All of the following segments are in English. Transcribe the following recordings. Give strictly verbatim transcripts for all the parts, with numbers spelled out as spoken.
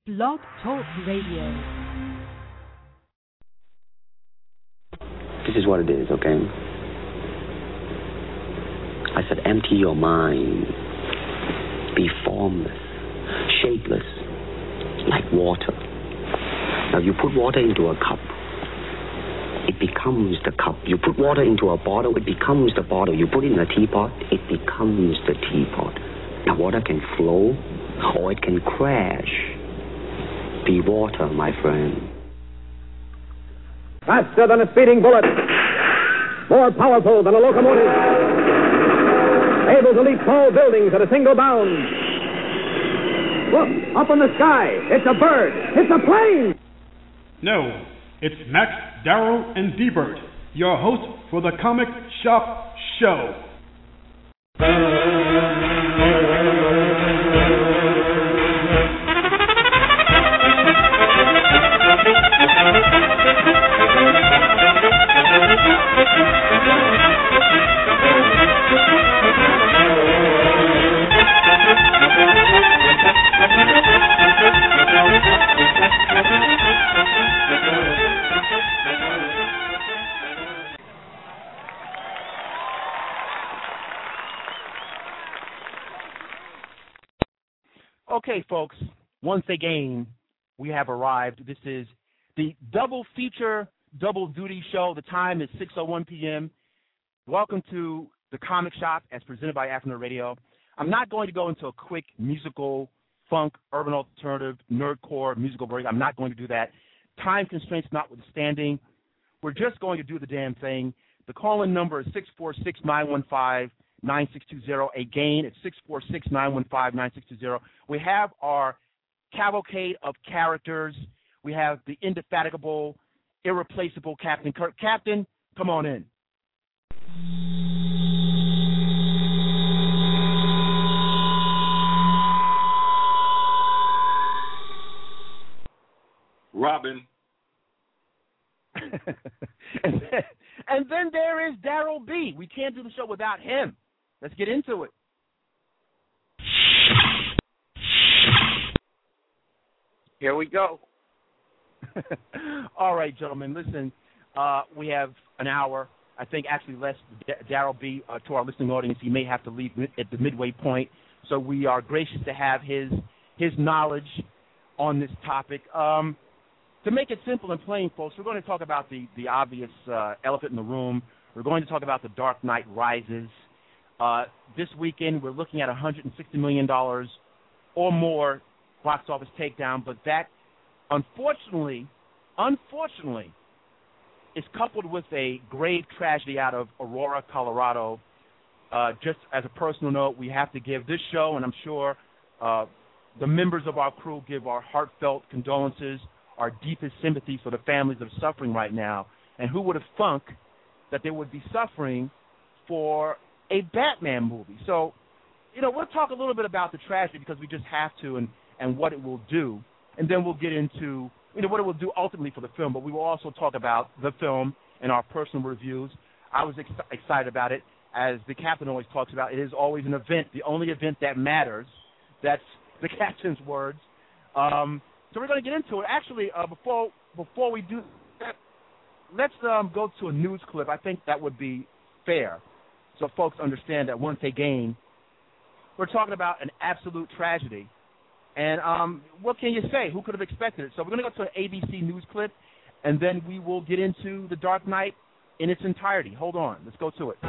Blog Talk Radio. This is what it is, okay? I said empty your mind. Be formless, shapeless, like water. Now you put water into a cup, it becomes the cup. You put water into a bottle, it becomes the bottle. You put it in a teapot, it becomes the teapot. Now water can flow or it can crash. Be water, my friend. Faster than a speeding bullet. More powerful than a locomotive. Able to leap tall buildings at a single bound. Look, up in the sky. It's a bird. It's a plane. No, it's Max, Darrow, and D-Bert, your host for the Comic Shop Show. Okay, folks, once again, we have arrived. This is the double feature, double duty show. The time is six oh one p.m. Welcome to the Comic Shop as presented by Afternoon Radio. I'm not going to go into a quick musical, funk, urban alternative, nerdcore musical break. I'm not going to do that. Time constraints notwithstanding, we're just going to do the damn thing. The call-in number is six four six, nine one five, nine six two zero. Again, it's six four six, nine one five, nine six two zero. We have our cavalcade of characters. We have the indefatigable, irreplaceable Captain Kirk. Captain, come on in. Robin. and, then, and then there is Darryl B. We can't do the show without him. Let's get into it. Here we go. All right, gentlemen, listen, uh, we have an hour. I think actually less. Darryl B., uh, to our listening audience, he may have to leave at the midway point. So we are gracious to have his his knowledge on this topic. Um, to make it simple and plain, folks, we're going to talk about the, the obvious uh, elephant in the room. We're going to talk about The Dark Knight Rises. Uh, this weekend, we're looking at one hundred sixty million dollars or more box office takedown, but that, unfortunately, unfortunately, is coupled with a grave tragedy out of Aurora, Colorado. Uh, just as a personal note, we have to give this show, and I'm sure uh, the members of our crew give our heartfelt condolences, our deepest sympathies for the families that are suffering right now. And who would have thunk that they would be suffering for a Batman movie? So, you know, we'll talk a little bit about the tragedy because we just have to, and, and what it will do. And then we'll get into, you know, what it will do ultimately for the film. But we will also talk about the film and our personal reviews. I was ex- excited about it. As the captain always talks about, it is always an event, the only event that matters. That's the captain's words. Um, so we're going to get into it. Actually, uh, before before we do that, let's um, go to a news clip. I think that would be fair, so folks understand that once again, we're talking about an absolute tragedy. And um, what can you say? Who could have expected it? So we're going to go to an A B C news clip, and then we will get into The Dark Knight in its entirety. Hold on. Let's go to it.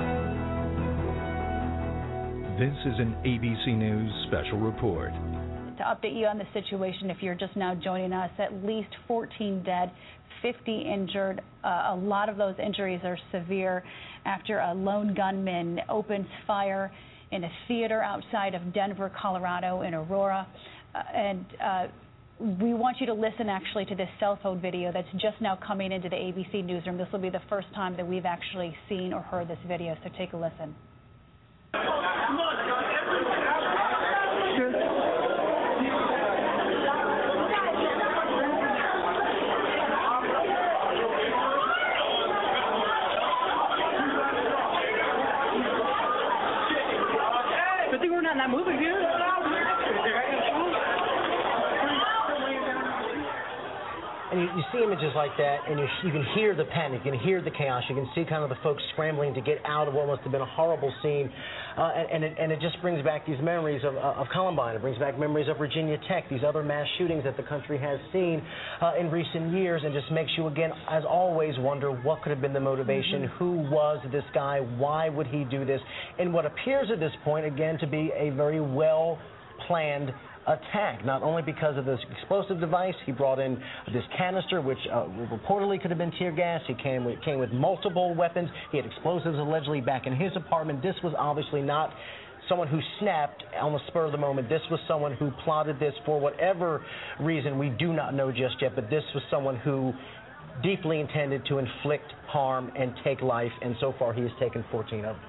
This is an A B C News special report. To update you on the situation, if you're just now joining us, at least fourteen dead, fifty injured. Uh, a lot of those injuries are severe after a lone gunman opens fire in a theater outside of Denver, Colorado, in Aurora. Uh, and uh, we want you to listen, actually, to this cell phone video that's just now coming into the A B C newsroom. This will be the first time that we've actually seen or heard this video, so take a listen. Good thing we're not in that movie, dude. And you, you see images like that, and you, you can hear the panic, you can hear the chaos, you can see kind of the folks scrambling to get out of what must have been a horrible scene, uh, and, and, it, and it just brings back these memories of, of Columbine. It brings back memories of Virginia Tech, these other mass shootings that the country has seen uh, in recent years, and just makes you, again, as always, wonder what could have been the motivation, mm-hmm. who was this guy, why would he do this, and what appears at this point, again, to be a very well-planned attack, not only because of this explosive device. He brought in this canister, which uh, reportedly could have been tear gas. He came with, came with multiple weapons. He had explosives allegedly back in his apartment. This was obviously not someone who snapped on the spur of the moment. This was someone who plotted this for whatever reason we do not know just yet, but this was someone who deeply intended to inflict harm and take life, and so far he has taken fourteen of them.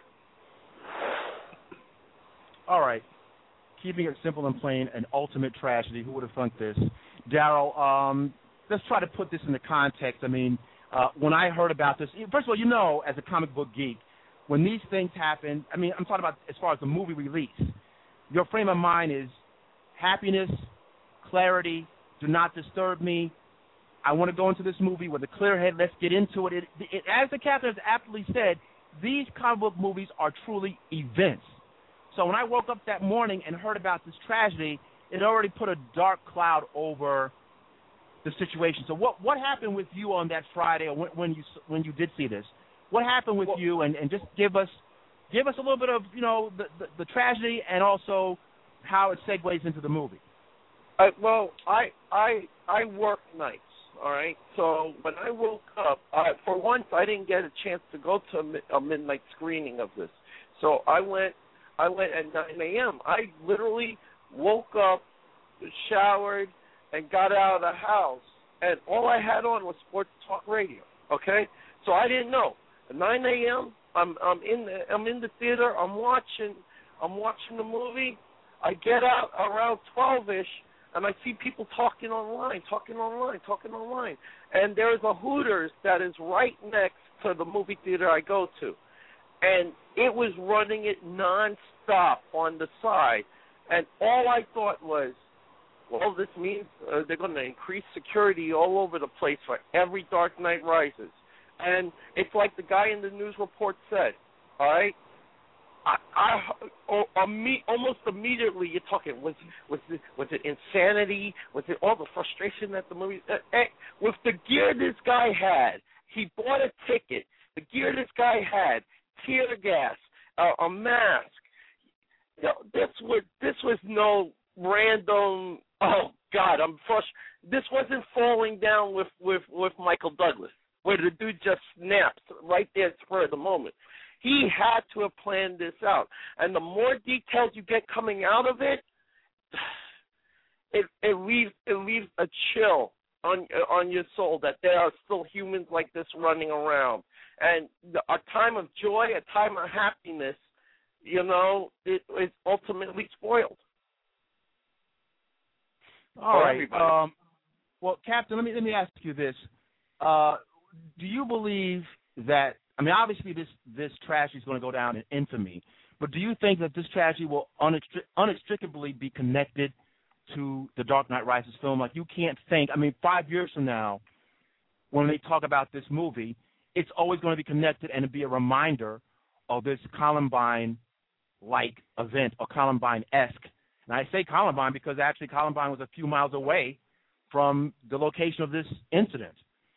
All right. Keeping it simple and plain, an ultimate tragedy. Who would have thunk this? Daryl, um, let's try to put this into context. I mean, uh, when I heard about this, first of all, you know, as a comic book geek, when these things happen, I mean, I'm talking about as far as the movie release, your frame of mind is happiness, clarity, do not disturb me. I want to go into this movie with a clear head. Let's get into it. It, it as the captain has aptly said, these comic book movies are truly events. So when I woke up that morning and heard about this tragedy, it already put a dark cloud over the situation. So what what happened with you on that Friday, or when, when you when you did see this? What happened with well, you? And, and just give us give us a little bit of you know the, the, the tragedy and also how it segues into the movie. Uh, well, I I I work nights. All right. So when I woke up, uh, for once I didn't get a chance to go to a, mi- a midnight screening of this. So I went. I went at nine a.m. I literally woke up, showered, and got out of the house, and all I had on was Sports Talk Radio. Okay, so I didn't know. At nine a.m. I'm I'm in the I'm in the theater. I'm watching I'm watching the movie. I get out around twelve-ish, and I see people talking online, talking online, talking online, and there's a Hooters that is right next to the movie theater I go to. And it was running it nonstop on the side. And all I thought was, well, this means uh, they're going to increase security all over the place for every Dark Knight Rises. And it's like the guy in the news report said, all right? I, I oh, almost immediately you're talking, was, was, it, was it insanity? Was it all the frustration that the movie... Uh, eh, with the gear this guy had, he bought a ticket. The gear this guy had, tear gas, uh, a mask. You know, this was this was no random. Oh God, I'm frustrated. This wasn't falling down with, with, with Michael Douglas, where the dude just snaps right there at the spur of the moment. He had to have planned this out, and the more details you get coming out of it, it it leaves it leaves a chill on on your soul that there are still humans like this running around. And a time of joy, a time of happiness, you know, it is ultimately spoiled. All right. Um, well, Captain, let me let me ask you this: uh, do you believe that? I mean, obviously, this this tragedy is going to go down in infamy. But do you think that this tragedy will unextric- inextricably be connected to the Dark Knight Rises film? Like, you can't think. I mean, five years from now, when they talk about this movie, it's always going to be connected and be a reminder of this Columbine-like event or Columbine-esque. And I say Columbine because actually Columbine was a few miles away from the location of this incident.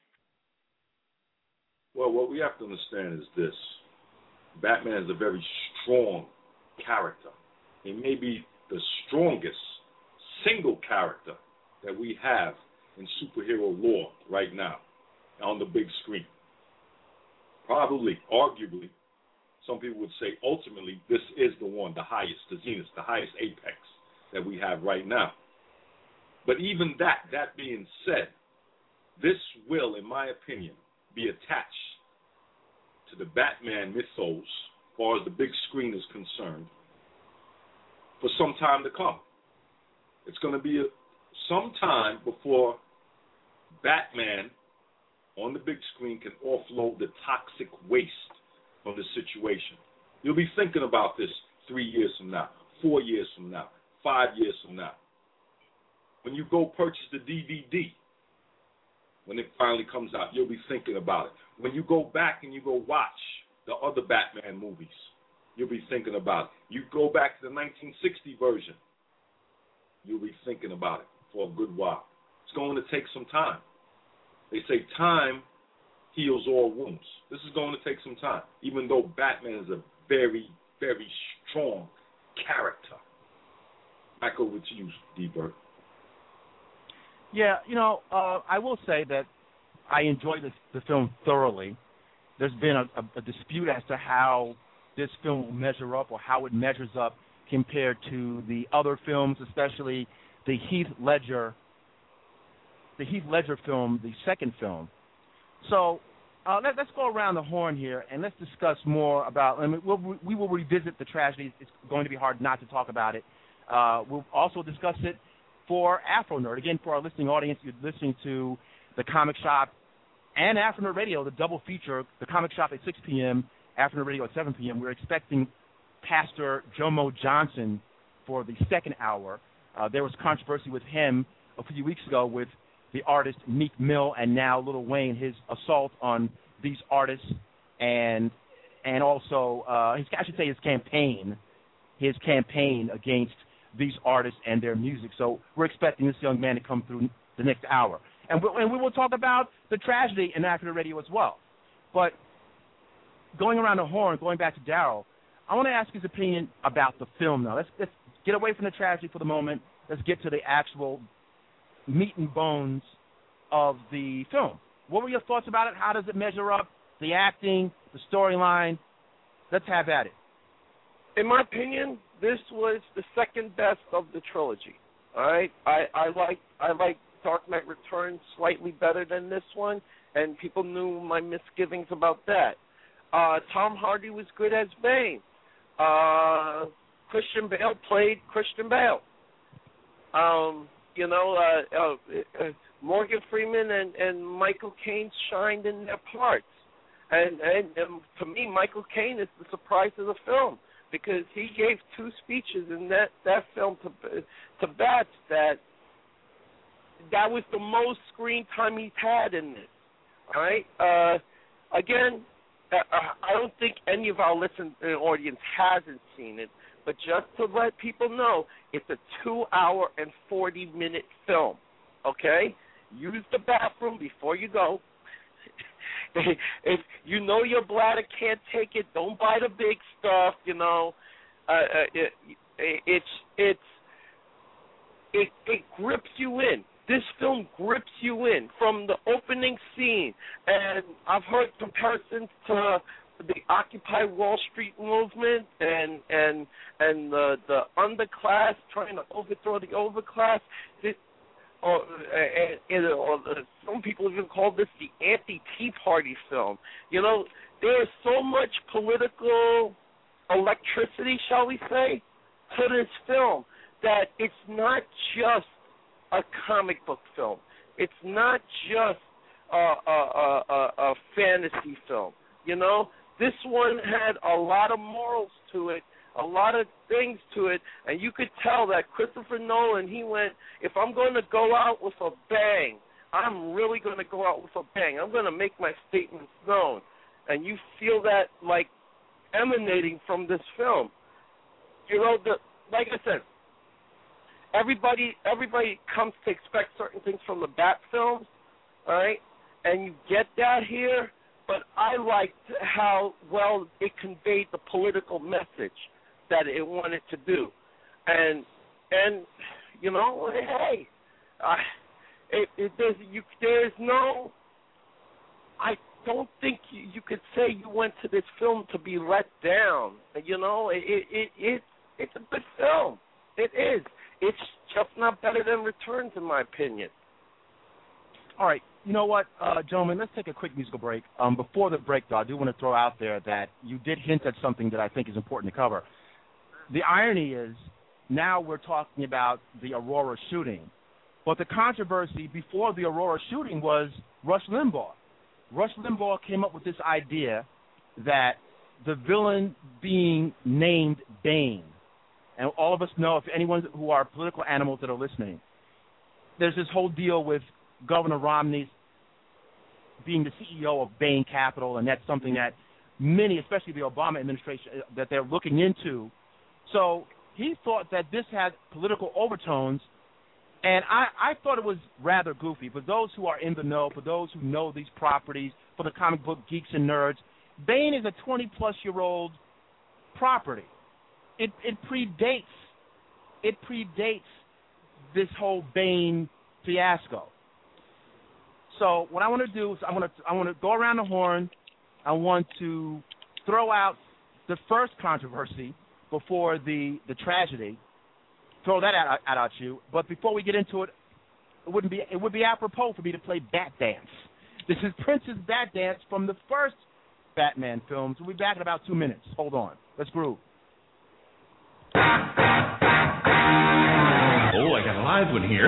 Well, what we have to understand is this. Batman is a very strong character. He may be the strongest single character that we have in superhero lore right now on the big screen. Probably, arguably, some people would say ultimately this is the one, the highest, the zenith, the highest apex that we have right now. But even that, that being said, this will, in my opinion, be attached to the Batman mythos as far as the big screen is concerned for some time to come. It's going to be a, some time before Batman on the big screen can offload the toxic waste from the situation. You'll be thinking about this three years from now, four years from now, five years from now. When you go purchase the D V D, when it finally comes out, you'll be thinking about it. When you go back and you go watch the other Batman movies, you'll be thinking about it. You go back to the nineteen sixty version, you'll be thinking about it for a good while. It's going to take some time. They say time heals all wounds. This is going to take some time, even though Batman is a very, very strong character. Back over to you, D-Bert. Yeah, you know, uh, I will say that I enjoyed this, the film thoroughly. There's been a, a, a dispute as to how this film will measure up or how it measures up compared to the other films, especially the Heath Ledger, the Heath Ledger film, the second film. So uh, let, let's go around the horn here and let's discuss more about. I mean, we'll, we will revisit the tragedy. It's going to be hard not to talk about it. Uh, we'll also discuss it for Afro Nerd. Again, for our listening audience, you're listening to the Comic Shop and Afro Nerd Radio, the double feature. The Comic Shop at six p.m., Afro Nerd Radio at seven p.m. We're expecting Pastor Jomo Johnson for the second hour. Uh, there was controversy with him a few weeks ago with the artist Meek Mill and now Lil Wayne, his assault on these artists and and also, uh, his, I should say his campaign, his campaign against these artists and their music. So we're expecting this young man to come through the next hour. And, we'll, and we will talk about the tragedy in Afro Radio as well. But going around the horn, going back to Daryl, I want to ask his opinion about the film now. Let's, let's get away from the tragedy for the moment. Let's get to the actual meat and bones of the film. What were your thoughts about it? How does it measure up? The acting, the storyline? Let's have at it. In my opinion, this was the second best of the trilogy. All right, I, I like I like Dark Knight Returns slightly better than this one, and people knew my misgivings about that. Uh, Tom Hardy was good as Bane. Uh, Christian Bale played Christian Bale. Um, you know, uh, uh, uh, Morgan Freeman and, and Michael Caine shined in their parts, and, and and to me, Michael Caine is the surprise of the film, because he gave two speeches in that, that film to to Bats that that was the most screen time he's had in this. All right. Uh, again, uh, I don't think any of our listening audience hasn't seen it, but just to let people know, it's a two-hour and forty-minute film. Okay. Use the bathroom before you go. If you know your bladder can't take it, don't buy the big stuff. You know, uh, uh, it, it, it's it's it it grips you in. This film grips you in from the opening scene, and I've heard comparisons to the Occupy Wall Street movement and and and the the underclass trying to overthrow the overclass. This, Or, and, and, or some people even call this the anti-Tea Party film. You know, there is so much political electricity, shall we say, to this film that it's not just a comic book film. It's not just a, a, a, a fantasy film. You know, this one had a lot of morals to it, a lot of things to it, and you could tell that Christopher Nolan, he went, if I'm going to go out with a bang, I'm really going to go out with a bang. I'm going to make my statements known. And you feel that, like, emanating from this film. You know, the, like I said, everybody everybody comes to expect certain things from the Bat films, all right? And you get that here, but I liked how well it conveyed the political message that it wanted to do, and and you know, hey, uh, it, it, there's you there's no, I don't think you, you could say you went to this film to be let down. You know, it it, it it's a good film. It is. It's just not better than Returns, in my opinion. All right. You know what, uh, gentlemen, let's take a quick musical break. Um, before the break, though, I do want to throw out there that you did hint at something that I think is important to cover. The irony is now we're talking about the Aurora shooting, but the controversy before the Aurora shooting was Rush Limbaugh. Rush Limbaugh came up with this idea that the villain being named Bane, and all of us know, if anyone who are political animals that are listening, there's this whole deal with Governor Romney's being the C E O of Bain Capital, and that's something that many, especially the Obama administration, that they're looking into. So he thought that this had political overtones, and I, I thought it was rather goofy. For those who are in the know, for those who know these properties, for the comic book geeks and nerds, Bain is a twenty-plus-year-old property. It, it predates it predates this whole Bain fiasco. So what I want to do is I want to I want to go around the horn. I want to throw out the first controversy before the, the tragedy. Throw that out, out at you. But before we get into it, it wouldn't be it would be apropos for me to play Bat Dance. This is Prince's Bat Dance from the first Batman films. We'll be back in about two minutes. Hold on. Let's groove. Oh, I got a live one here.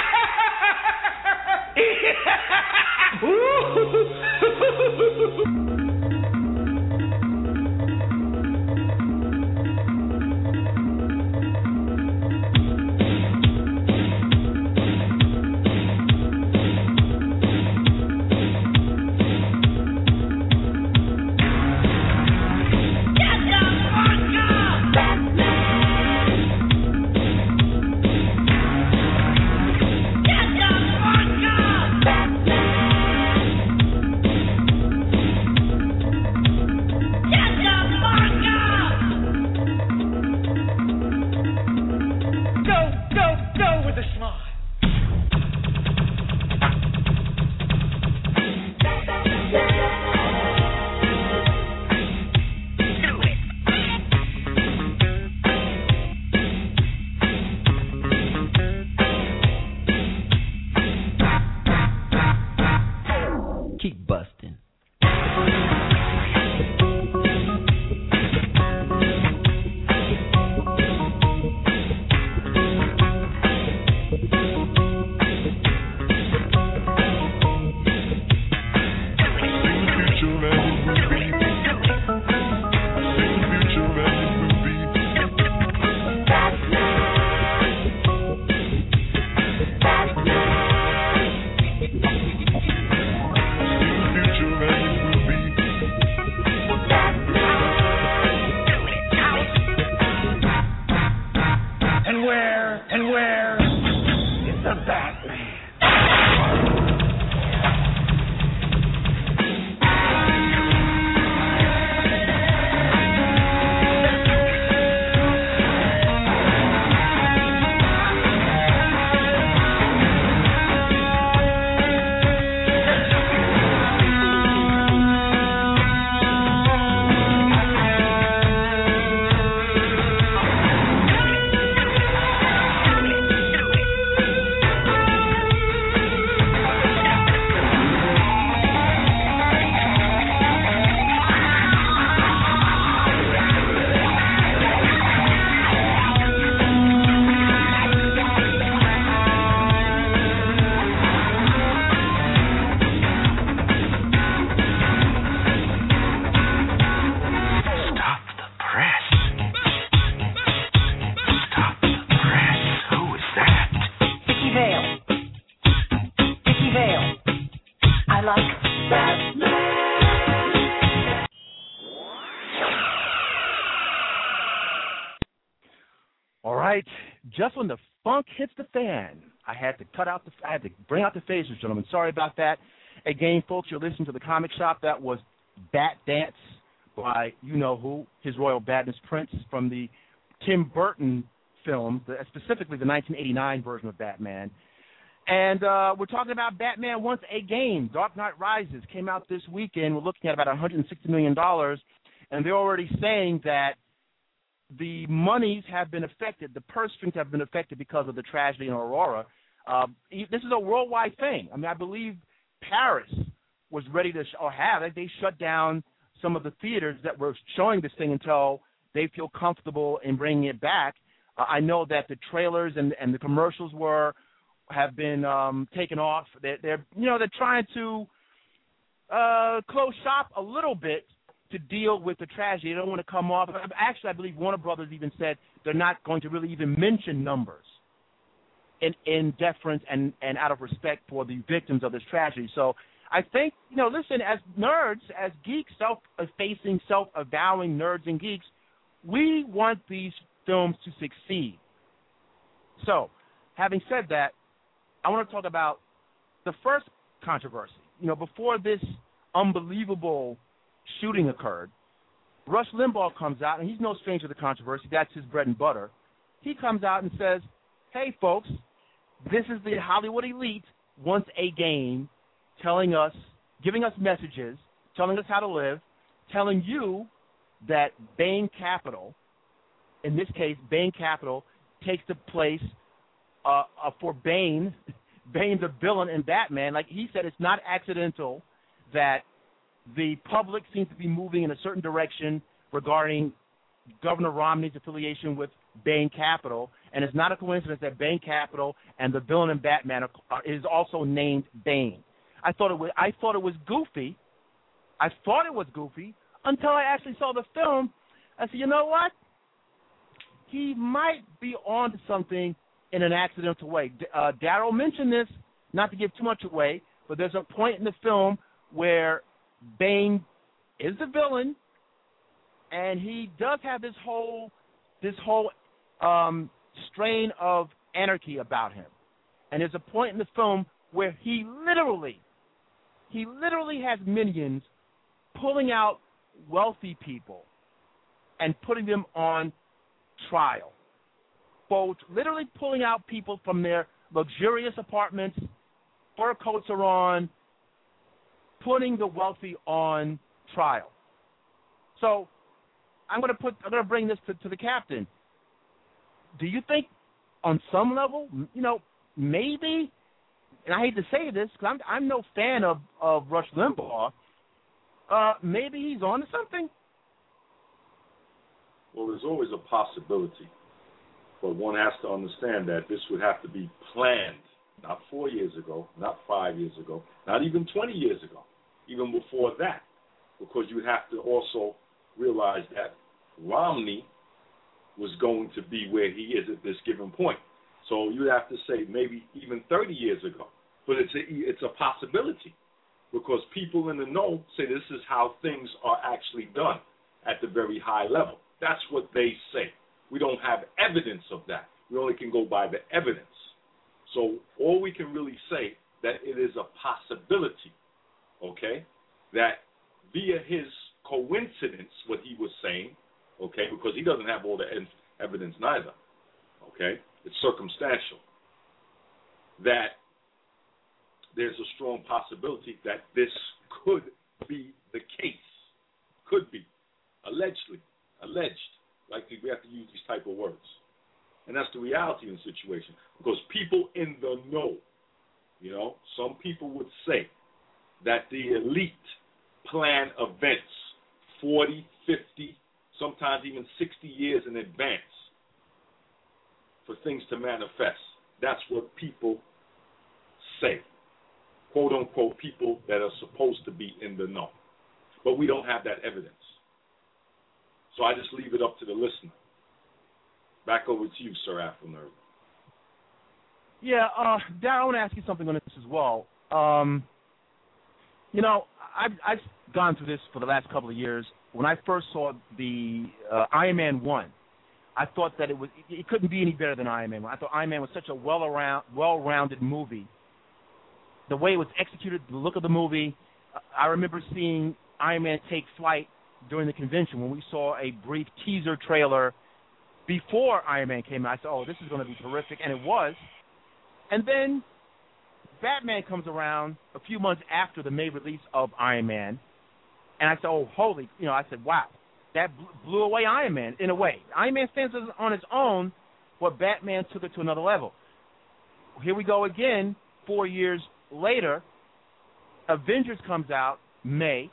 Just when the funk hits the fan, I had to cut out the, I had to bring out the phasers, gentlemen. Sorry about that. Again, folks, you're listening to the Comic Shop. That was Bat Dance by you know who, His Royal Badness Prince from the Tim Burton film, the, specifically the nineteen eighty-nine version of Batman. And uh, we're talking about Batman Once Again. Dark Knight Rises came out this weekend. We're looking at about one hundred sixty million dollars, and they're already saying that the monies have been affected, the purse strings have been affected because of the tragedy in Aurora. Uh, this is a worldwide thing. I mean, I believe Paris was ready to, sh- or have, they shut down some of the theaters that were showing this thing until they feel comfortable in bringing it back. Uh, I know that the trailers and, and the commercials were, have been um, taken off. They're, they're, you know, they're trying to uh, close shop a little bit to deal with the tragedy. They don't want to come off. Actually, I believe Warner Brothers even said they're not going to really even mention numbers in, in deference and, and out of respect for the victims of this tragedy. So I think, you know, listen, as nerds, as geeks, self-effacing, self-avowing nerds and geeks, we want these films to succeed. So, having said that, I want to talk about the first controversy. You know, before this unbelievable shooting occurred, Rush Limbaugh comes out, and he's no stranger to controversy. That's his bread and butter. He comes out and says, hey, folks, this is the Hollywood elite once again telling us, giving us messages, telling us how to live, telling you that Bain Capital, in this case, Bain Capital, takes the place uh, uh, for Bane, Bane the villain in Batman. Like he said, it's not accidental that the public seems to be moving in a certain direction regarding Governor Romney's affiliation with Bain Capital, and it's not a coincidence that Bain Capital and the villain in Batman are, are, is also named Bane. I thought it was I thought it was goofy. I thought it was goofy until I actually saw the film. I said, you know what? He might be on to something in an accidental way. Uh, Darryl mentioned this, not to give too much away, but there's a point in the film where Bane is the villain, and he does have this whole this whole um, strain of anarchy about him. And there's a point in the film where he literally, he literally has minions pulling out wealthy people and putting them on trial. Both literally pulling out people from their luxurious apartments, fur coats are on, putting the wealthy on trial. So I'm going to put. I'm going to bring this to, to the captain. Do you think, on some level, you know, maybe, and I hate to say this because I'm I'm no fan of, of Rush Limbaugh. Uh, maybe he's on to something. Well, there's always a possibility, but one has to understand that this would have to be planned, not four years ago, not five years ago, not even twenty years ago, even before that, because you would have to also realize that Romney was going to be where he is at this given point. So you have to say maybe even thirty years ago, but it's a, it's a possibility because people in the know say this is how things are actually done at the very high level. That's what they say. We don't have evidence of that. We only can go by the evidence. So all we can really say that it is a possibility, okay, that via his coincidence, what he was saying, okay, because he doesn't have all the evidence neither, okay, it's circumstantial, that there's a strong possibility that this could be the case, could be, allegedly, alleged, like we have to use these type of words. And that's the reality in the situation, because people in the know, you know, some people would say that the elite plan events forty, fifty, sometimes even sixty years in advance for things to manifest. That's what people say, quote unquote, people that are supposed to be in the know. But we don't have that evidence. So I just leave it up to the listener. Back over to you, Sir Afro-Nerd. Yeah, uh, Darryl, I want to ask you something on this as well. Um, you know, I've, I've gone through this for the last couple of years. When I first saw the uh, Iron Man one, I thought that it was it couldn't be any better than Iron Man one. I thought Iron Man was such a well around, well-rounded movie. The way it was executed, the look of the movie. I remember seeing Iron Man take flight during the convention when we saw a brief teaser trailer before Iron Man came out. I said, oh, this is going to be terrific, and it was. And then Batman comes around a few months after the May release of Iron Man, and I said, oh, holy, you know, I said, wow, that blew away Iron Man in a way. Iron Man stands on its own, but Batman took it to another level. Here we go again, four years later, Avengers comes out May,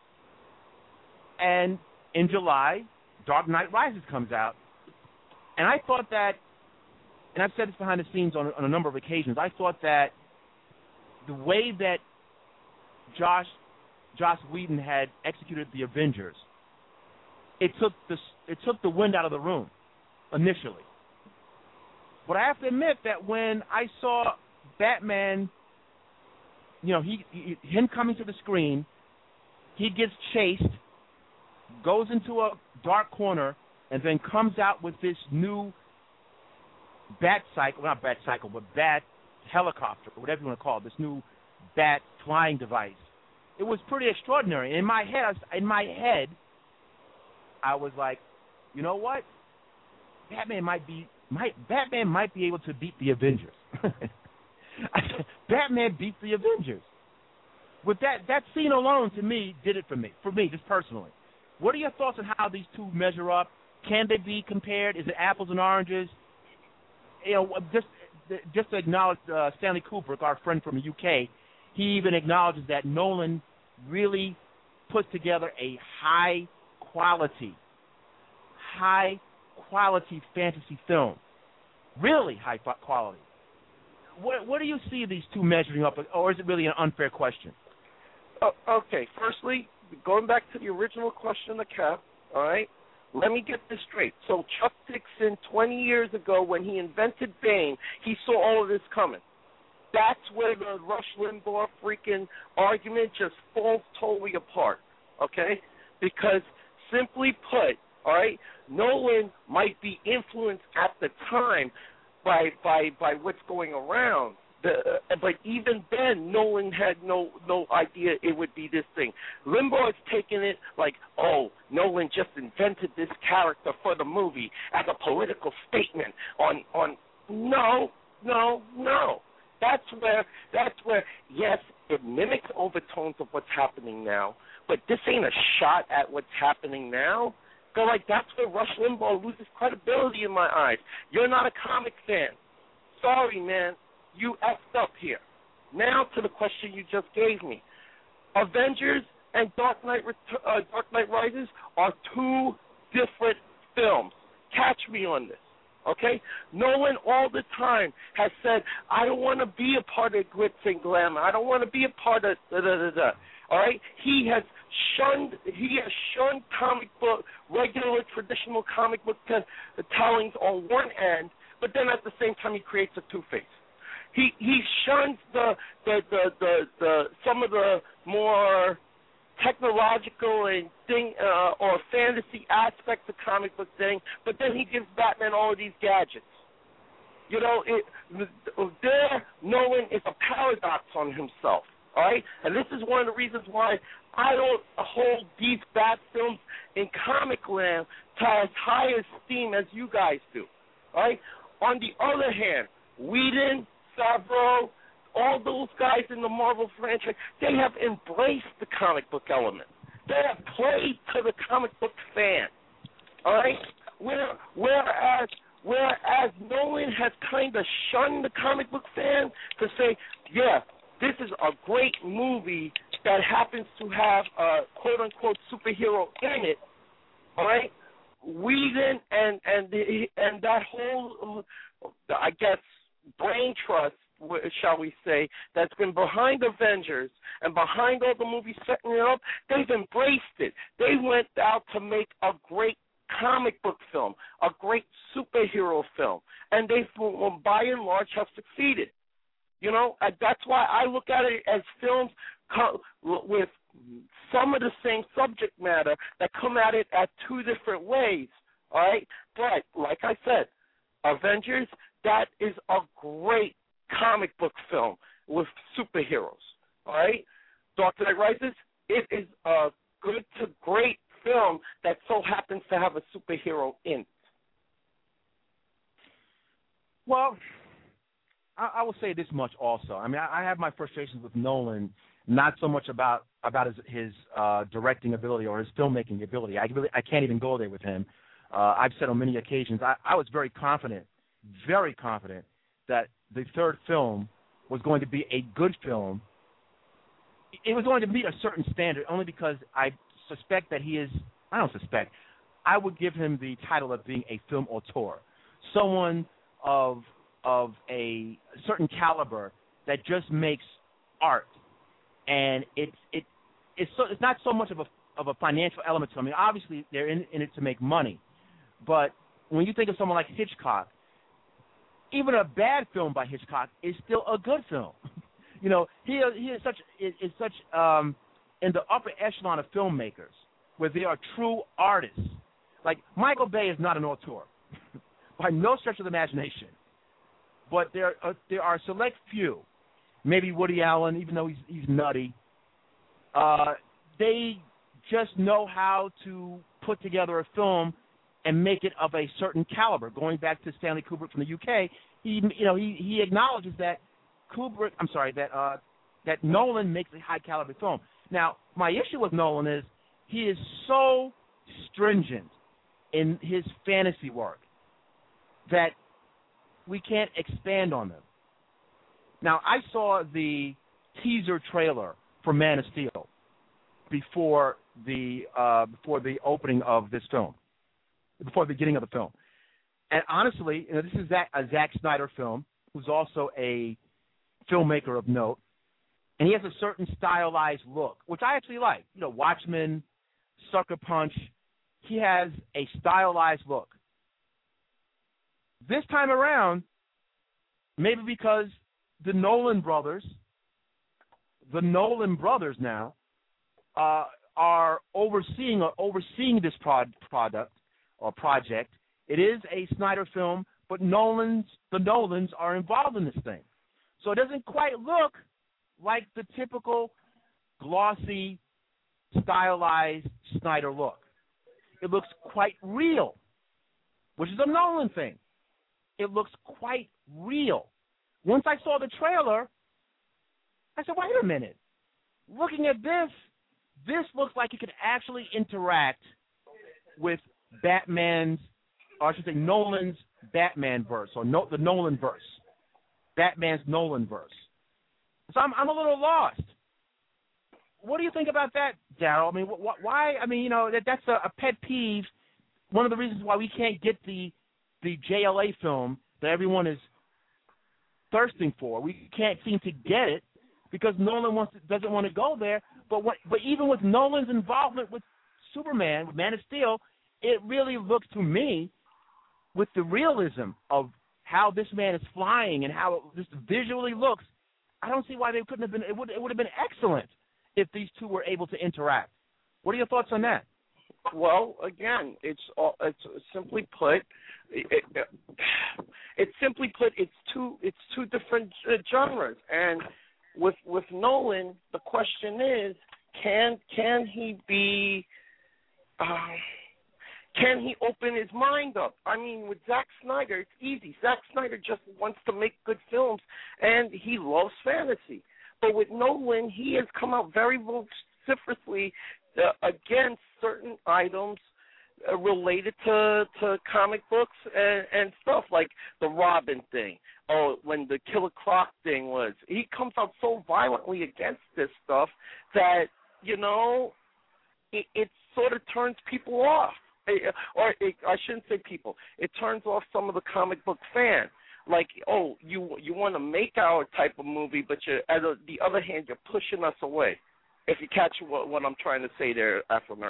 and in July, Dark Knight Rises comes out. And I thought that, and I've said this behind the scenes on, on a number of occasions, I thought that the way that Josh Joss Whedon had executed the Avengers, it took the it took the wind out of the room initially. But I have to admit that when I saw Batman you know, he, he him coming to the screen, he gets chased, goes into a dark corner, and then comes out with this new bat cycle, not bat cycle, but bat helicopter, or whatever you want to call it, this new bat flying device. It was pretty extraordinary. In my head, in my head, I was like, you know what? Batman might be, might Batman might be able to beat the Avengers. Batman beat the Avengers. With that, that scene alone, to me, did it for me. For me, just personally. What are your thoughts on how these two measure up? Can they be compared? Is it apples and oranges? You know, just just to acknowledge uh, Stanley Kubrick, our friend from the U K, he even acknowledges that Nolan really put together a high quality, high quality fantasy film. Really high quality. What, what do you see these two measuring up, or is it really an unfair question? Oh, okay, firstly, going back to the original question of Cap, all right, let me get this straight. So Chuck Dixon, twenty years ago, when he invented Bane, he saw all of this coming. That's where the Rush Limbaugh freaking argument just falls totally apart, okay? Because simply put, all right, Nolan might be influenced at the time by by by what's going around. The, uh, but even then, Nolan had no no idea it would be this thing. Limbaugh is taking it like, oh, Nolan just invented this character for the movie as a political statement on on. No, no, no. That's where that's where yes, it mimics overtones of what's happening now, but this ain't a shot at what's happening now. So like that's where Rush Limbaugh loses credibility in my eyes. You're not a comic fan. Sorry, man. You effed up here. Now to the question you just gave me. Avengers and Dark Knight, uh, Dark Knight Rises are two different films. Catch me on this, okay? Nolan all the time has said, I don't want to be a part of glitz and glamour. I don't want to be a part of da-da-da-da. All right? He has shunned, he has shunned comic book, regular traditional comic book t- tellings on one end, but then at the same time he creates a Two-Face. He he shuns the the, the the the some of the more technological and thing uh, or fantasy aspects of comic book thing, but then he gives Batman all of these gadgets. You know, it, there Nolan is a paradox on himself. All right, and this is one of the reasons why I don't hold these Bat films in comic land to as high esteem as you guys do. All right. On the other hand, Whedon, Favreau, all those guys in the Marvel franchise, they have embraced the comic book element. They have played to the comic book fan. All right? Where, whereas, whereas Nolan has kind of shunned the comic book fan to say, yeah, this is a great movie that happens to have a quote-unquote superhero in it, all right? Whedon and, and, the, and that whole, I guess, brain trust, shall we say, that's been behind Avengers and behind all the movies setting it up, they've embraced it. They went out to make a great comic book film, a great superhero film, and they, by and large, have succeeded. You know, that's why I look at it as films with some of the same subject matter that come at it at two different ways, all right? But, like I said, Avengers, that is a great comic book film with superheroes, all right? Dark Knight Rises, it is a good to great film that so happens to have a superhero in it. Well, I, I will say this much also. I mean, I, I have my frustrations with Nolan, not so much about about his, his uh, directing ability or his filmmaking ability. I really I can't even go there with him. Uh, I've said on many occasions, I, I was very confident, very confident that the third film was going to be a good film. It was going to meet a certain standard only because I suspect that he is, I don't suspect, I would give him the title of being a film auteur, someone of of a certain caliber that just makes art. And it's it it's so it's not so much of a of a financial element to them. I mean, obviously they're in, in it to make money, but when you think of someone like Hitchcock, even a bad film by Hitchcock is still a good film. You know, he he is such is, is such um, in the upper echelon of filmmakers where they are true artists. Like Michael Bay is not an auteur by no stretch of the imagination, but there are, there are a select few, maybe Woody Allen, even though he's he's nutty. Uh, they just know how to put together a film and make it of a certain caliber. Going back to Stanley Kubrick from the U K, he you know he, he acknowledges that Kubrick, I'm sorry, that uh, that Nolan makes a high caliber film. Now, my issue with Nolan is he is so stringent in his fantasy work that we can't expand on them. Now, I saw the teaser trailer for Man of Steel before the uh, before the opening of this film, before the beginning of the film. And honestly, you know, this is Zack, a Zack Snyder film, who's also a filmmaker of note, and he has a certain stylized look, which I actually like. You know, Watchmen, Sucker Punch, he has a stylized look. This time around, maybe because the Nolan brothers, the Nolan brothers now, uh, are overseeing or overseeing this prod, product or project. It is a Snyder film, but Nolan's the Nolans are involved in this thing, so it doesn't quite look like the typical glossy, stylized Snyder look. It looks quite real, which is a Nolan thing. It looks quite real. Once I saw the trailer, I said, wait a minute. Looking at this, this looks like it could actually interact with Batman's, or I should say Nolan's Batman verse, or no, the Nolan verse. Batman's Nolan verse. So I'm, I'm a little lost. What do you think about that, Daryl? I mean, wh- why? I mean, you know, that, that's a, a pet peeve. One of the reasons why we can't get the the J L A film that everyone is thirsting for. We can't seem to get it because Nolan wants to, doesn't want to go there. But what, but even with Nolan's involvement with Superman, with Man of Steel, it really looks to me, with the realism of how this man is flying and how it just visually looks, I don't see why they couldn't have been. It would it would have been excellent if these two were able to interact. What are your thoughts on that? Well, again, it's all, it's simply put, it, it, it's simply put, it's two it's two different genres, and with with Nolan, the question is, can can he be, uh, can he open his mind up? I mean, with Zack Snyder, it's easy. Zack Snyder just wants to make good films, and he loves fantasy. But with Nolan, he has come out very vociferously uh, against certain items uh, related to, to comic books and, and stuff, like the Robin thing. Oh, when the Killer Croc thing was. He comes out so violently against this stuff that, you know, it, it sort of turns people off. It, or it, I shouldn't say people. It turns off some of the comic book fans. Like, oh, you you want to make our type of movie, but you're, at a, the other hand, you're pushing us away. If you catch what, what I'm trying to say there, Afro-Nerd.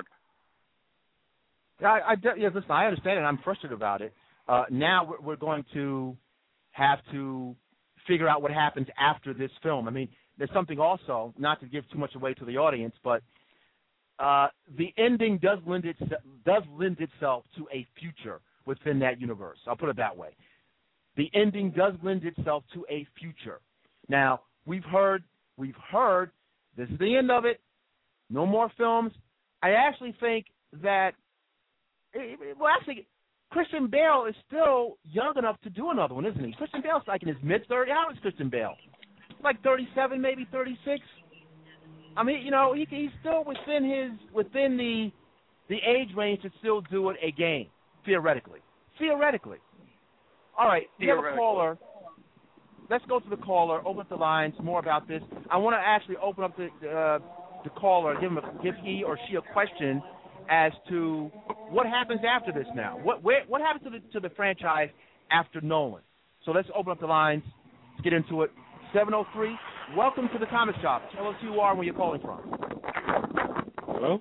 Yeah, I, I, yeah, listen, I understand it. I'm frustrated about it. Uh, now we're, we're going to have to figure out what happens after this film. I mean, there's something also, not to give too much away to the audience, but uh, the ending does lend, its, does lend itself to a future within that universe. I'll put it that way. The ending does lend itself to a future. Now, we've heard, we've heard, this is the end of it, no more films. I actually think that, well, actually, Christian Bale is still young enough to do another one, isn't he? Christian Bale's like in his mid-thirties. How old is Christian Bale? Like thirty-seven, maybe thirty-six? I mean, you know, he, he's still within his, within the, the age range to still do it again, theoretically. Theoretically. All right, we have a caller. Let's go to the caller, open up the lines, more about this. I want to actually open up the uh, the caller, give him a, give he or she a question as to what happens after this now. What where, what happens to the to the franchise after Nolan? So let's open up the lines. Let's get into it. seven oh three, welcome to the Comic Shop. Tell us who you are and where you're calling from. Hello?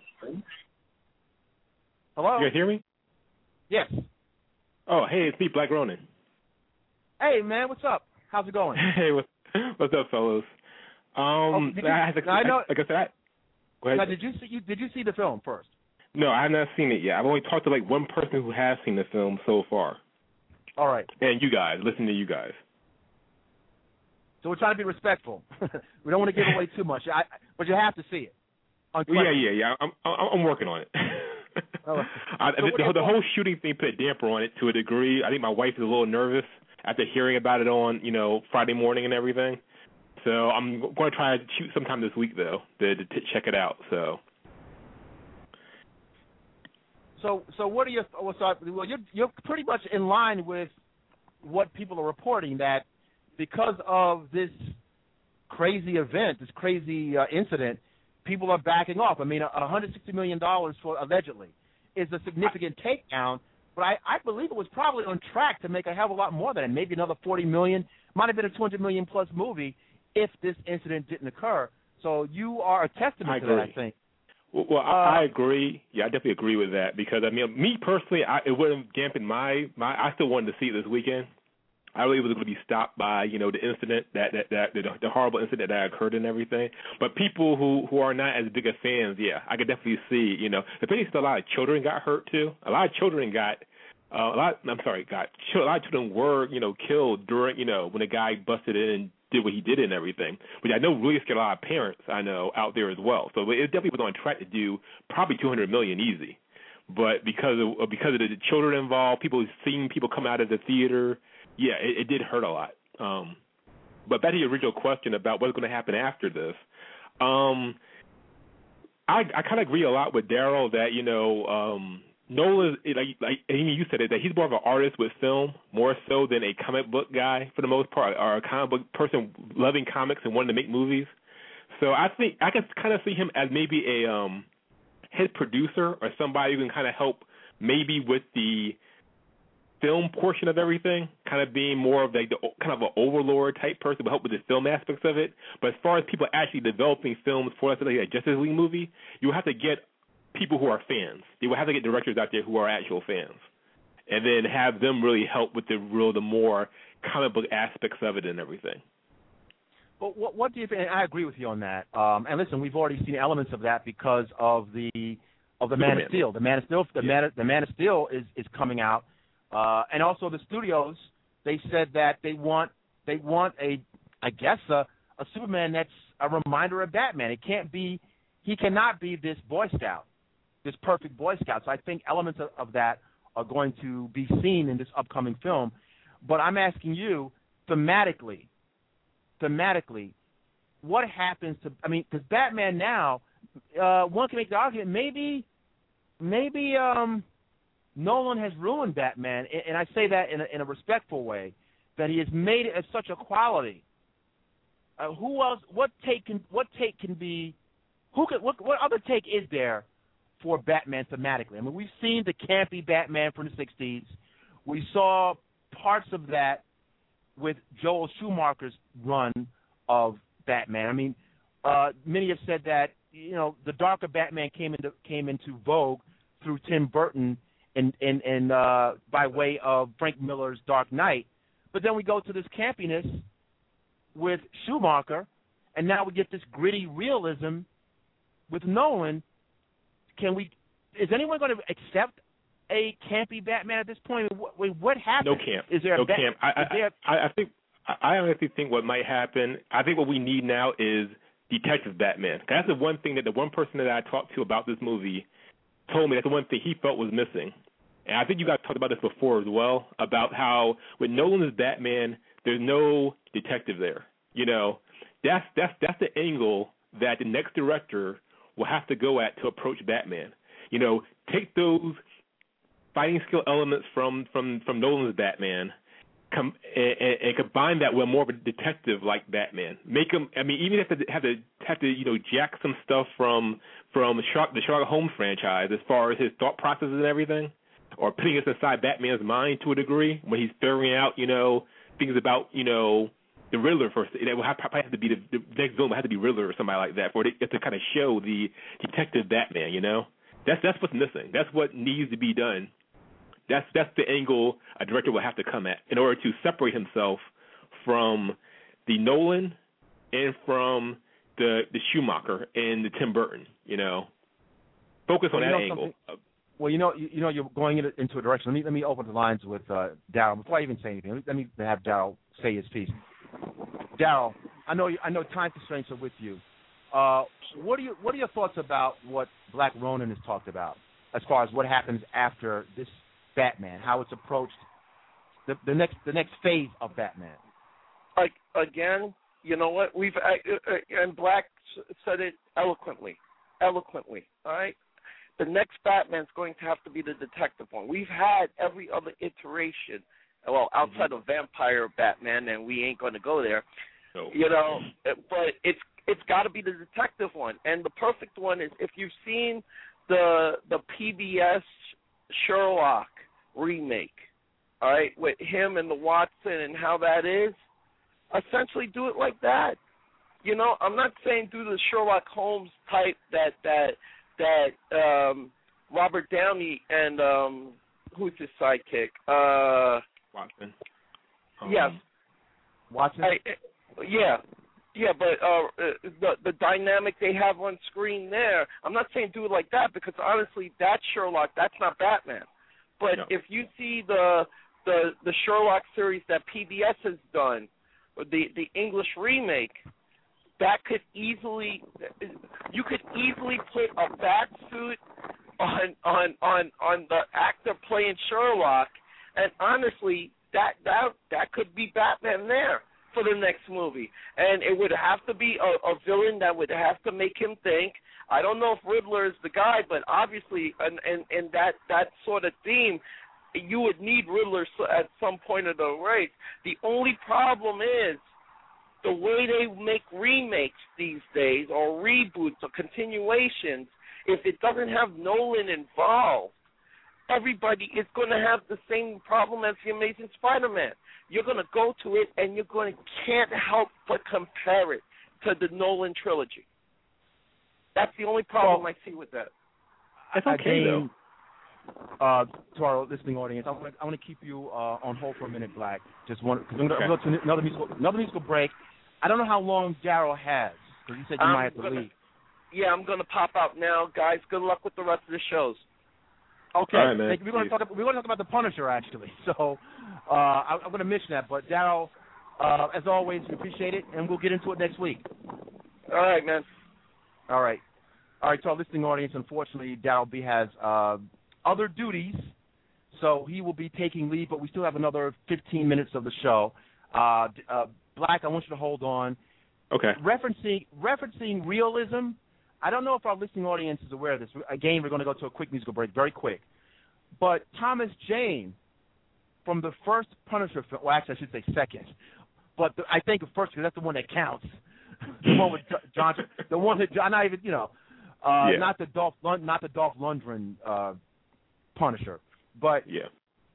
Hello? You guys hear me? Yes. Oh, hey, it's me, Black Ronin. Hey, man, what's up? How's it going? Hey, what, what's up, fellas? Um, oh, you, I, like, I know. Like I said, I, go ahead. Now, did you see? You, did you see the film first? No, I have not seen it yet. I've only talked to like one person who has seen the film so far. All right. And you guys, listen to you guys. So we're trying to be respectful. We don't want to give away too much, I, but you have to see it. Well, yeah, yeah, yeah. I'm, I'm, I'm working on it. Oh. I, So the, the, the whole shooting thing put a damper on it to a degree. I think my wife is a little nervous after hearing about it on, you know, Friday morning and everything. So I'm going to try to shoot sometime this week though to, to, to check it out. So. So, so what are your? Well, so, well, you're you're pretty much in line with what people are reporting, that because of this crazy event, this crazy uh, incident, people are backing off. I mean, one hundred sixty million dollars for allegedly is a significant takedown, but I, I believe it was probably on track to make a hell of a lot more than that, maybe another forty million dollars. Might have been a two hundred million dollars plus movie if this incident didn't occur. So you are a testament I to agree. that, I think. Well, well uh, I, I agree. Yeah, I definitely agree with that because I mean, me personally, I, it wouldn't dampen my my. I still wanted to see it this weekend. I really was going to be stopped by, you know, the incident that that, that the, the horrible incident that occurred and everything. But people who, who are not as big of fans, yeah, I could definitely see, you know, the thing is a lot of children got hurt too. A lot of children got, uh, a lot. I'm sorry, got a lot of children were, you know, killed during, you know, when the guy busted in and did what he did and everything, which I know really scared a lot of parents I know out there as well. So it definitely was on track to do probably two hundred million easy. But because of because of the children involved, people seeing people come out of the theater. Yeah, it, it did hurt a lot. Um, but back to your original question about what's going to happen after this, um, I, I kind of agree a lot with Daryl that, you know, um, Nolan, like, like Amy, you said it, that he's more of an artist with film, more so than a comic book guy for the most part, or a comic book person loving comics and wanting to make movies. So I think I can kind of see him as maybe a um, head producer or somebody who can kind of help maybe with the film portion of everything, kind of being more of like the kind of an overlord type person, but help with the film aspects of it. But as far as people actually developing films for, let's say, like a Justice League movie, you have to get people who are fans. You will have to get directors out there who are actual fans, and then have them really help with the real, the more comic book aspects of it and everything. Well, what, what do you think? And I agree with you on that. Um, and listen, we've already seen elements of that because of the of the Man of Steel. The Man of Steel, the yeah. Man, of, the Man of Steel is is coming out. Uh, and also the studios, they said that they want they want a, I guess, a, a Superman that's a reminder of Batman. It can't be, he cannot be this Boy Scout, this perfect Boy Scout. So I think elements of, of that are going to be seen in this upcoming film. But I'm asking you, thematically, thematically, what happens to, I mean, because Batman now, uh, one can make the argument, maybe, maybe, um, Nolan has ruined Batman, and I say that in a, in a respectful way, that he has made it as such a quality. Uh, who else? What take can? What take can be? Who could? What, what other take is there for Batman thematically? I mean, we've seen the campy Batman from the sixties. We saw parts of that with Joel Schumacher's run of Batman. I mean, uh, many have said that, you know, the darker Batman came into came into vogue through Tim Burton. And and and uh, by way of Frank Miller's Dark Knight, but then we go to this campiness with Schumacher, and now we get this gritty realism with Nolan. Can we? Is anyone going to accept a campy Batman at this point? What, what happened? No camp. Is there no a ba- camp? I, I, there... I, I think I honestly think what might happen. I think what we need now is Detective Batman. That's the one thing that the one person that I talked to about this movie told me that's the one thing he felt was missing. And I think you guys talked about this before as well, about how with Nolan's Batman, there's no detective there. You know, that's that's that's the angle that the next director will have to go at to approach Batman. You know, take those fighting skill elements from from, from Nolan's Batman, come and, and, and combine that with more of a detective like Batman. Make him. I mean, even if they have to have to you know jack some stuff from from the Sherlock, the Sherlock Holmes franchise as far as his thought processes and everything, or putting us inside Batman's mind to a degree when he's figuring out you know things about you know the Riddler first. It will have, probably have to be the, the next villain will have to be Riddler or somebody like that for it to kind of show the detective Batman. You know, that's that's what's missing. That's what needs to be done. That's that's the angle a director will have to come at in order to separate himself from the Nolan and from the the Schumacher and the Tim Burton. You know, focus on well, that you know angle. Something? Well, you know, you, you know, you're going in, into a direction. Let me let me open the lines with uh, Daryl before I even say anything. Let me, let me have Daryl say his piece. Daryl, I know you, I know time constraints are with you. Uh, what are you what are your thoughts about what Black Ronin has talked about as far as what happens after this Batman, how it's approached the, the next the next phase of Batman? Like again, you know what we've uh, uh, and Black said it eloquently, eloquently. All right. The next Batman's going to have to be the detective one. We've had every other iteration, well, outside mm-hmm. of Vampire Batman, and we ain't going to go there. No. You know, but it's it's got to be the detective one. And the perfect one is if you've seen the the P B S Sherlock remake, all right, with him and the Watson and how that is, essentially do it like that. You know, I'm not saying do the Sherlock Holmes type that that. that um, Robert Downey and um, who's his sidekick? Uh, Watson. Um, yes. Watson? I, yeah. Yeah, but uh, the the dynamic they have on screen there, I'm not saying do it like that because honestly, that's Sherlock. That's not Batman. But no. if you see the the the Sherlock series that P B S has done, the the English remake, that could easily, you could easily put a bat suit on on on on the actor playing Sherlock, and honestly, that that that could be Batman there for the next movie, and it would have to be a, a villain that would have to make him think. I don't know if Riddler is the guy, but obviously, in, in, in that that sort of theme, you would need Riddler at some point of the race. The only problem is the way they make remakes these days, or reboots, or continuations. If it doesn't have Nolan involved, everybody is going to have the same problem as the Amazing Spider-Man. You're going to go to it, and you're going to can't help but compare it to the Nolan trilogy. That's the only problem well, I see with that. It's okay, Again, though. Uh, to our listening audience, I want to I want to keep you uh, on hold for a minute, Black. Just one, because I'm going to go to another musical another musical break. I don't know how long Daryl has, because you said you I'm might have to gonna, leave. Yeah, I'm going to pop out now, guys. Good luck with the rest of the shows. Okay, right, man. we're going to talk. About, we're going to talk about the Punisher, actually. So uh, I, I'm going to mention that. But Daryl, uh, as always, we appreciate it, and we'll get into it next week. All right, man. All right, all right. To our listening audience, unfortunately, Daryl B has uh, other duties, so he will be taking leave. But we still have another fifteen minutes of the show. Uh, uh, Black, I want you to hold on. Okay. Referencing referencing realism, I don't know if our listening audience is aware of this. Again, we're going to go to a quick musical break, very quick. But Thomas Jane, from the first Punisher film, well, actually, I should say second, but the, I think of first because that's the one that counts. the one with John, the one that John, not even you know, uh, yeah. not the Dolph, not the Dolph Lundgren uh, Punisher, but yeah.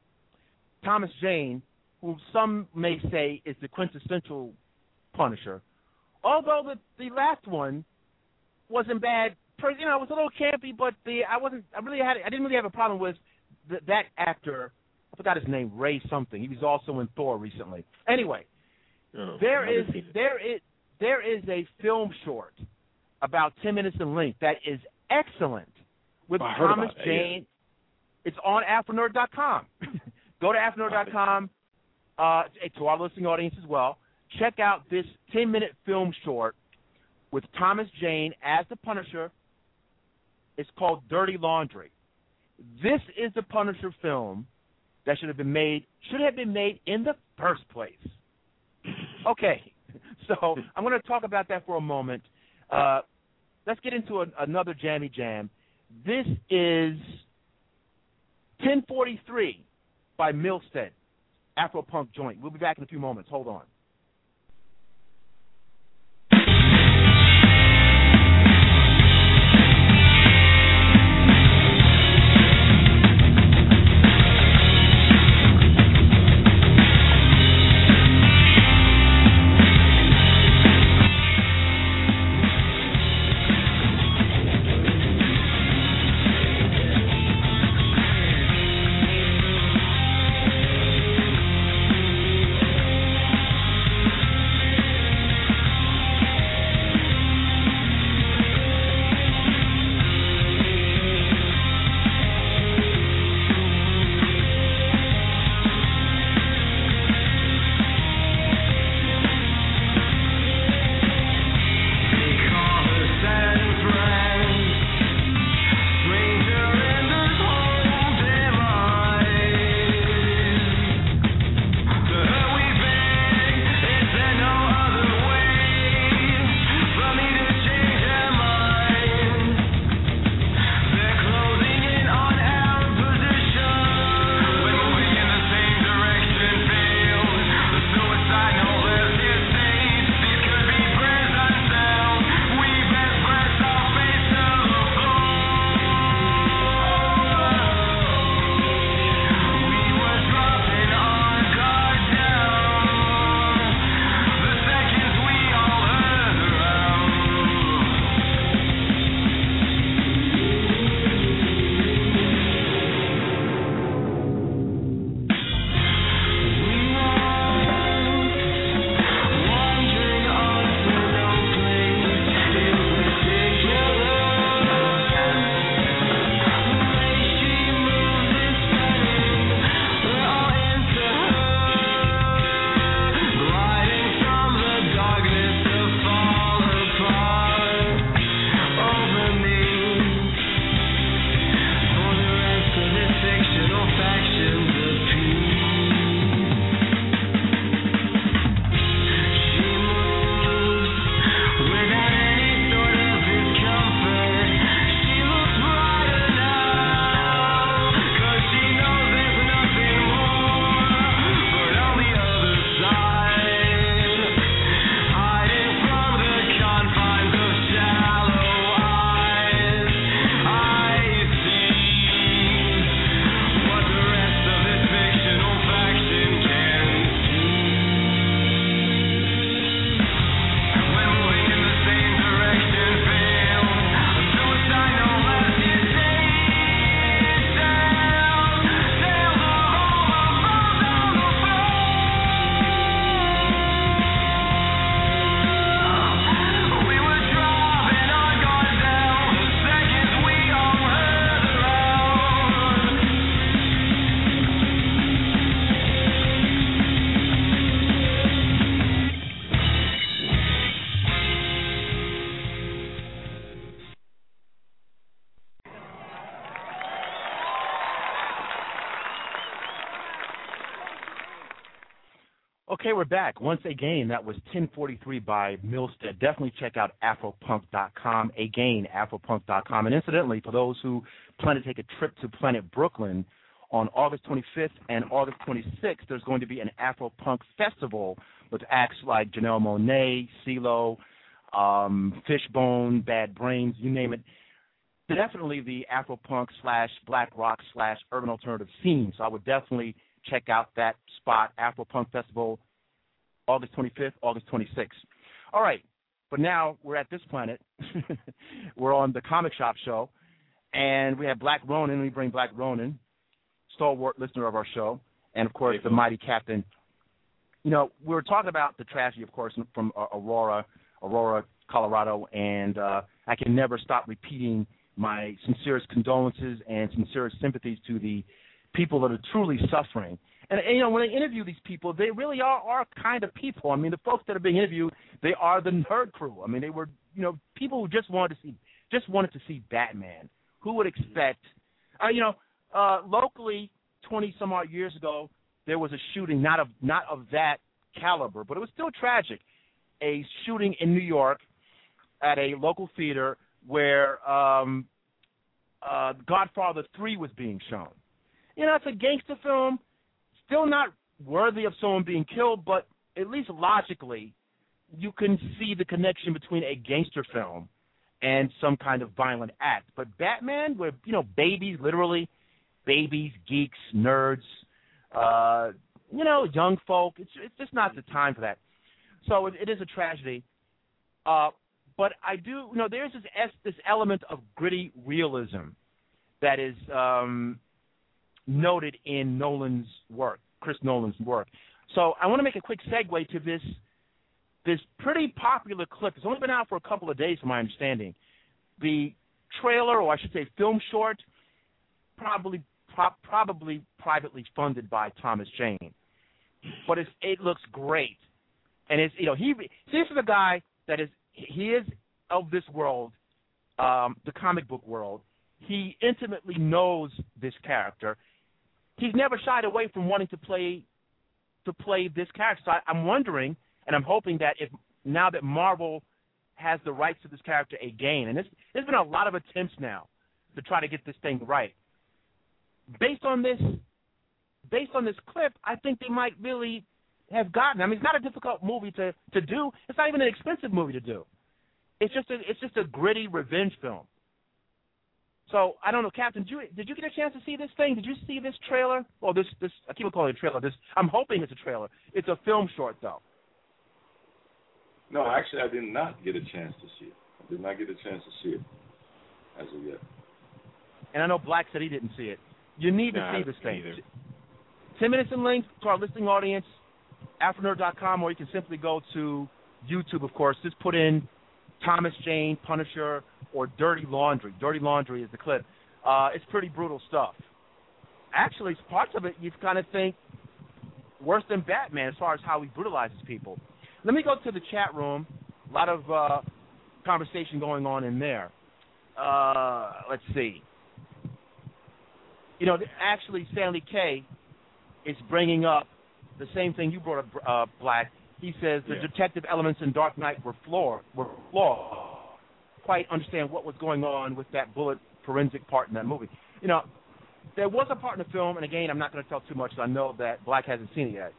Thomas Jane, who some may say is the quintessential Punisher, although the the last one wasn't bad. You know, it was a little campy, but the I wasn't. I really had. I didn't really have a problem with the, that actor. I forgot his name, Ray something. He was also in Thor recently. Anyway, oh, there is there is there is a film short about ten minutes in length that is excellent with oh, Thomas that, Jane. Yeah. It's on Afro Nerd dot com. Go to Afro Nerd dot com. Uh, to our listening audience as well, check out this ten-minute film short with Thomas Jane as the Punisher. It's called Dirty Laundry. This is the Punisher film that should have been made should have been made in the first place. Okay, so I'm going to talk about that for a moment. Uh, let's get into a, another jammy jam. This is ten forty-three by Milstead. Afro-punk joint. We'll be back in a few moments. Hold on. Okay, we're back. Once again, that was ten forty-three by Milstead. Definitely check out afropunk dot com. Again, afropunk dot com. And incidentally, for those who plan to take a trip to Planet Brooklyn on August twenty-fifth and August twenty-sixth, there's going to be an Afropunk festival with acts like Janelle Monáe, CeeLo, um, Fishbone, Bad Brains, you name it. Definitely the Afropunk slash Black Rock slash Urban Alternative scene. So I would definitely check out that spot, Afropunk Festival, August twenty-fifth, August twenty-sixth. All right, but now we're at this planet. We're on the Comic Shop show, and we have Black Ronin. We bring Black Ronin, stalwart listener of our show, and, of course, the mighty Captain. You know, we were talking about the tragedy, of course, from uh, Aurora, Aurora, Colorado, and uh, I can never stop repeating my sincerest condolences and sincerest sympathies to the people that are truly suffering. And, and, you know, when I interview these people, they really are our kind of people. I mean, the folks that are being interviewed, they are the nerd crew. I mean, they were, you know, people who just wanted to see, just wanted to see Batman. Who would expect, uh, you know, uh, locally, twenty some odd years ago, there was a shooting, not of not of that caliber, but it was still tragic. A shooting in New York at a local theater where um, uh, Godfather three was being shown. You know, it's a gangster film, still not worthy of someone being killed, but at least logically, you can see the connection between a gangster film and some kind of violent act. But Batman, where, you know, babies, literally, babies, geeks, nerds, uh, you know, young folk, it's, it's just not the time for that. So it, it is a tragedy. Uh, but I do, you know, there's this, this element of gritty realism that is um, noted in Nolan's work, Chris Nolan's work. So I want to make a quick segue to this this pretty popular clip. It's only been out for a couple of days, from my understanding. The trailer, or I should say film short, probably pro- probably privately funded by Thomas Jane. But it's, it looks great. And it's, you know, he this is a guy that is, he is of this world, um, the comic book world. He intimately knows this character. He's never shied away from wanting to play to play this character. So I, I'm wondering, and I'm hoping that if now that Marvel has the rights to this character again, and this, there's been a lot of attempts now to try to get this thing right. Based on this, based on this clip, I think they might really have gotten. I mean, it's not a difficult movie to, to do. It's not even an expensive movie to do. It's just a it's just a gritty revenge film. So I don't know, Captain. Did you did you get a chance to see this thing? Did you see this trailer? Well, this this I keep calling it a trailer. This I'm hoping it's a trailer. It's a film short though. No, actually, I did not get a chance to see it. I did not get a chance to see it as of yet. And I know Black said he didn't see it. You need to no, see this thing. Either. Ten minutes in length to our listening audience, afro nerd dot com, or you can simply go to YouTube, of course. Just put in Thomas Jane, Punisher, or Dirty Laundry. Dirty Laundry is the clip. Uh, it's pretty brutal stuff. Actually, parts of it you kind of think worse than Batman as far as how he brutalizes people. Let me go to the chat room. A lot of uh, conversation going on in there. Uh, let's see. You know, actually, Stanley K is bringing up the same thing you brought up, uh, Black. He says the yeah. detective elements in Dark Knight were flawed. Were flawed. Quite understand what was going on with that bullet forensic part in that movie. You know, there was a part in the film, and again, I'm not going to tell too much. I know that Black hasn't seen it yet.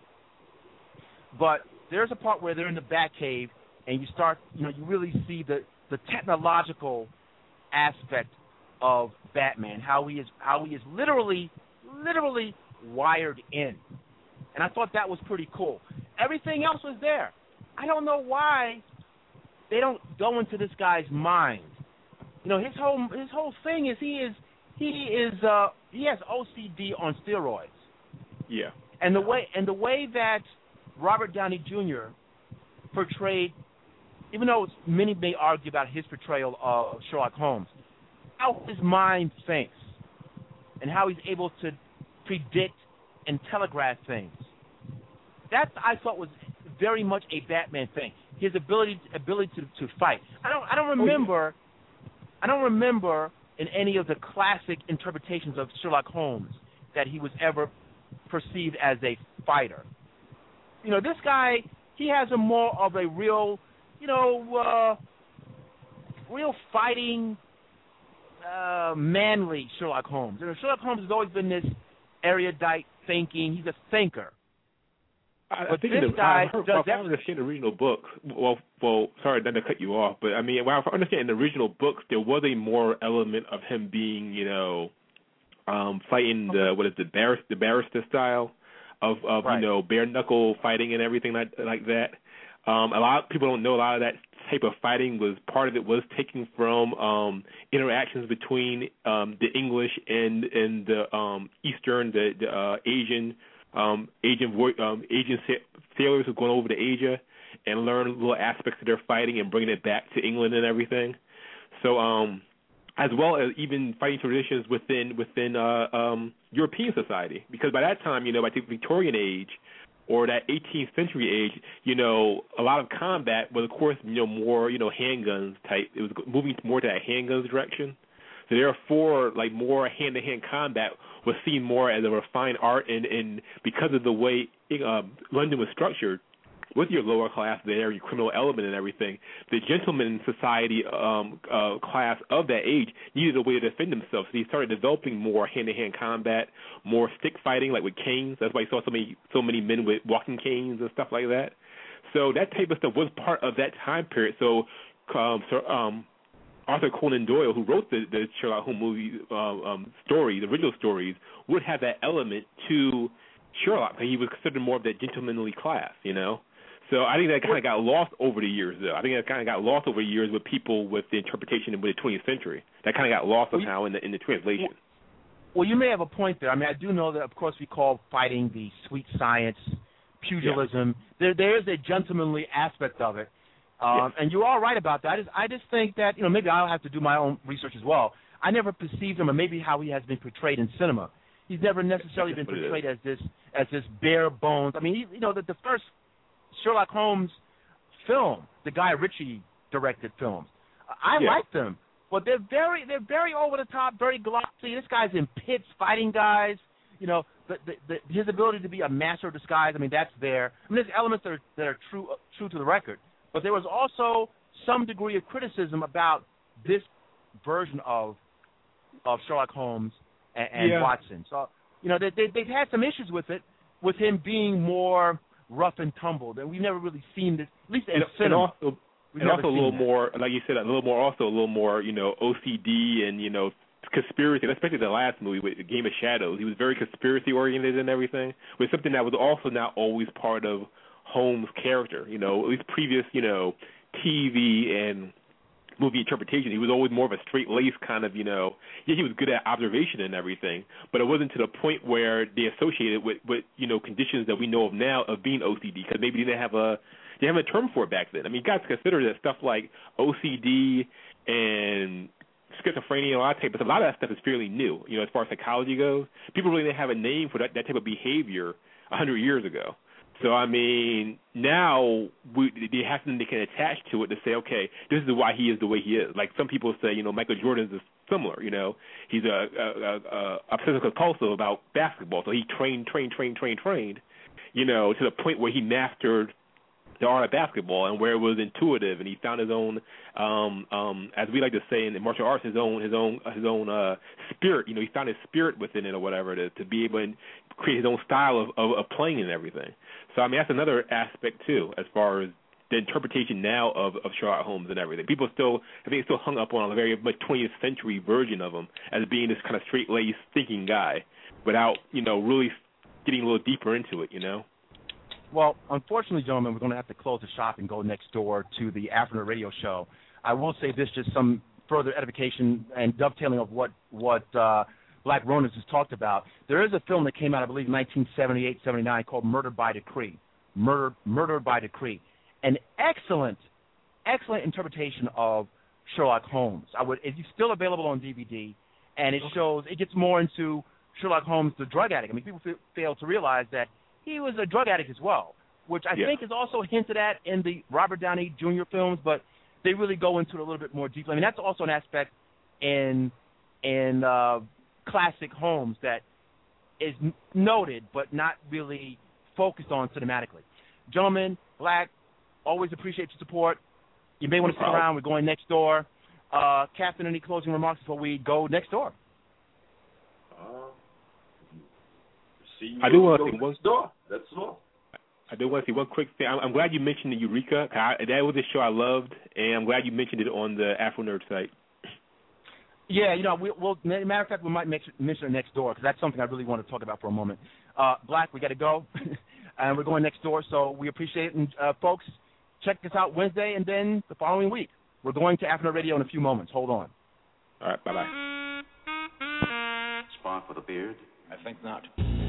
But there's a part where they're in the Batcave, and you start, you know, you really see the, the technological aspect of Batman, how he is, how he is literally, literally wired in. And I thought that was pretty cool. Everything else was there. I don't know why they don't go into this guy's mind. You know, his whole his whole thing is he is he is uh, he has O C D on steroids. Yeah. And the way and the way that Robert Downey Junior portrayed, even though many may argue about his portrayal of Sherlock Holmes, how his mind thinks and how he's able to predict and telegraph things. That I thought was very much a Batman thing. His ability ability to, to fight. I don't I don't remember I don't remember in any of the classic interpretations of Sherlock Holmes that he was ever perceived as a fighter. You know, this guy, he has a more of a real, you know, uh, real fighting, uh, manly Sherlock Holmes. You know, Sherlock Holmes has always been this erudite thinking. He's a thinker. I, but I think this the, guy I heard, does I understand the original books. Well, well, sorry, not to cut you off, but I mean, while I understand in the original books, there was a more element of him being, you know, um, fighting the what is it, the barrister, the barrister style of, of right. you know, bare knuckle fighting and everything like like that. Um, a lot of people don't know a lot of that type of fighting was part of it was taken from um, interactions between um, the English and and the um, Eastern, the, the uh, Asian. Um, Asian um, Asian sailors who've gone over to Asia and learned little aspects of their fighting and bringing it back to England and everything. So, um, as well as even fighting traditions within within uh, um, European society, because by that time, you know, by the Victorian age or that eighteenth century age, you know, a lot of combat was, of course, you know, more you know handguns type. It was moving more to that handguns direction. So therefore, like more hand-to-hand combat was seen more as a refined art, and, and because of the way uh, London was structured, with your lower class there, your criminal element and everything, the gentleman society um, uh, class of that age needed a way to defend themselves. So they started developing more hand-to-hand combat, more stick fighting, like with canes. That's why you saw so many so many men with walking canes and stuff like that. So that type of stuff was part of that time period. So, um, so um, Arthur Conan Doyle, who wrote the, the Sherlock Holmes movie uh, um, story, the original stories, would have that element to Sherlock. He was considered more of that gentlemanly class, you know. So I think that kind of got lost over the years, though. I think that kind of got lost over the years with people with the interpretation of the twentieth century. That kind of got lost somehow in the in the translation. Well, you may have a point there. I mean, I do know that, of course, we call fighting the sweet science, pugilism. Yeah. There, there is a gentlemanly aspect of it. Um, yes. And you're all right about that. I just, I just think that, you know, maybe I'll have to do my own research as well. I never perceived him, or maybe how he has been portrayed in cinema. He's never necessarily been portrayed as this as this bare bones. I mean, he, you know, the, the first Sherlock Holmes film, the Guy Ritchie directed films, I yeah. like them, but they're very they're very over the top, very glossy. This guy's in pits fighting guys. You know, the, the, the, his ability to be a master of disguise. I mean, that's there. I mean, there's elements that are that are true true to the record. But there was also some degree of criticism about this version of of Sherlock Holmes and, and yeah. Watson. So, you know, they, they, they've had some issues with it, with him being more rough and tumbled. And we've never really seen this, at least in and, cinema. And also, and also a little that. more, like you said, a little more, also a little more, you know, O C D and, you know, conspiracy, especially the last movie with Game of Shadows. He was very conspiracy-oriented and everything, with something that was also not always part of Holmes' character, you know, at least previous, you know, T V and movie interpretation. He was always more of a straight-laced kind of, you know, yeah, he was good at observation and everything, but it wasn't to the point where they associated with, with you know, conditions that we know of now of being O C D, because maybe they didn't have a, they didn't have a term for it back then. I mean, you got to consider that stuff like O C D and schizophrenia, a lot of type of, a lot of that stuff is fairly new, you know, as far as psychology goes. People really didn't have a name for that, that type of behavior a hundred years ago. So, I mean, now we, they have something they can attach to it to say, okay, this is why he is the way he is. Like some people say, you know, Michael Jordan is similar, you know. He's a, a, a, a obsessive compulsive about basketball. So he trained, trained, trained, trained, trained, you know, to the point where he mastered the art of basketball and where it was intuitive, and he found his own, um, um, as we like to say in the martial arts, his own, his own, his own uh, spirit. You know, he found his spirit within it or whatever it is to be able to create his own style of, of, of playing and everything. So, I mean, that's another aspect, too, as far as the interpretation now of, of Sherlock Holmes and everything. People still, I think, still hung up on a very much twentieth century version of him as being this kind of straight-laced thinking guy without, you know, really getting a little deeper into it, you know? Well, unfortunately, gentlemen, we're going to have to close the shop and go next door to the Afternoon Radio Show. I will say this, just some further edification and dovetailing of what, what uh, Black Ronins has talked about. There is a film that came out, I believe, in nineteen seventy-eight seventy-nine called Murder by Decree. Murder, Murder by Decree. An excellent, excellent interpretation of Sherlock Holmes. I would, it's still available on D V D, and it shows, it gets more into Sherlock Holmes, the drug addict. I mean, people f- fail to realize that he was a drug addict as well, which I yeah. think is also hinted at in the Robert Downey Junior films, but they really go into it a little bit more deeply. I mean, that's also an aspect in in uh, classic Holmes that is n- noted but not really focused on cinematically. gentlemen, Black, always appreciate your support. You may want to No stick problem. around. We're going next door. Uh, Captain, any closing remarks before we go next door? Uh, see you I do want go to say one. door. That's all. I do want to say one quick thing. I'm, I'm glad you mentioned the Eureka. I, that was a show I loved, and I'm glad you mentioned it on the Afro Nerd site. Yeah, you know, we, we'll, matter of fact, we might mention, mention it next door because that's something I really want to talk about for a moment. Uh, Black, we got to go, and we're going next door, so we appreciate it. And, uh, folks, check us out Wednesday and then the following week. We're going to Afro Radio in a few moments. Hold on. All right, bye-bye. Spark with a beard? I think not.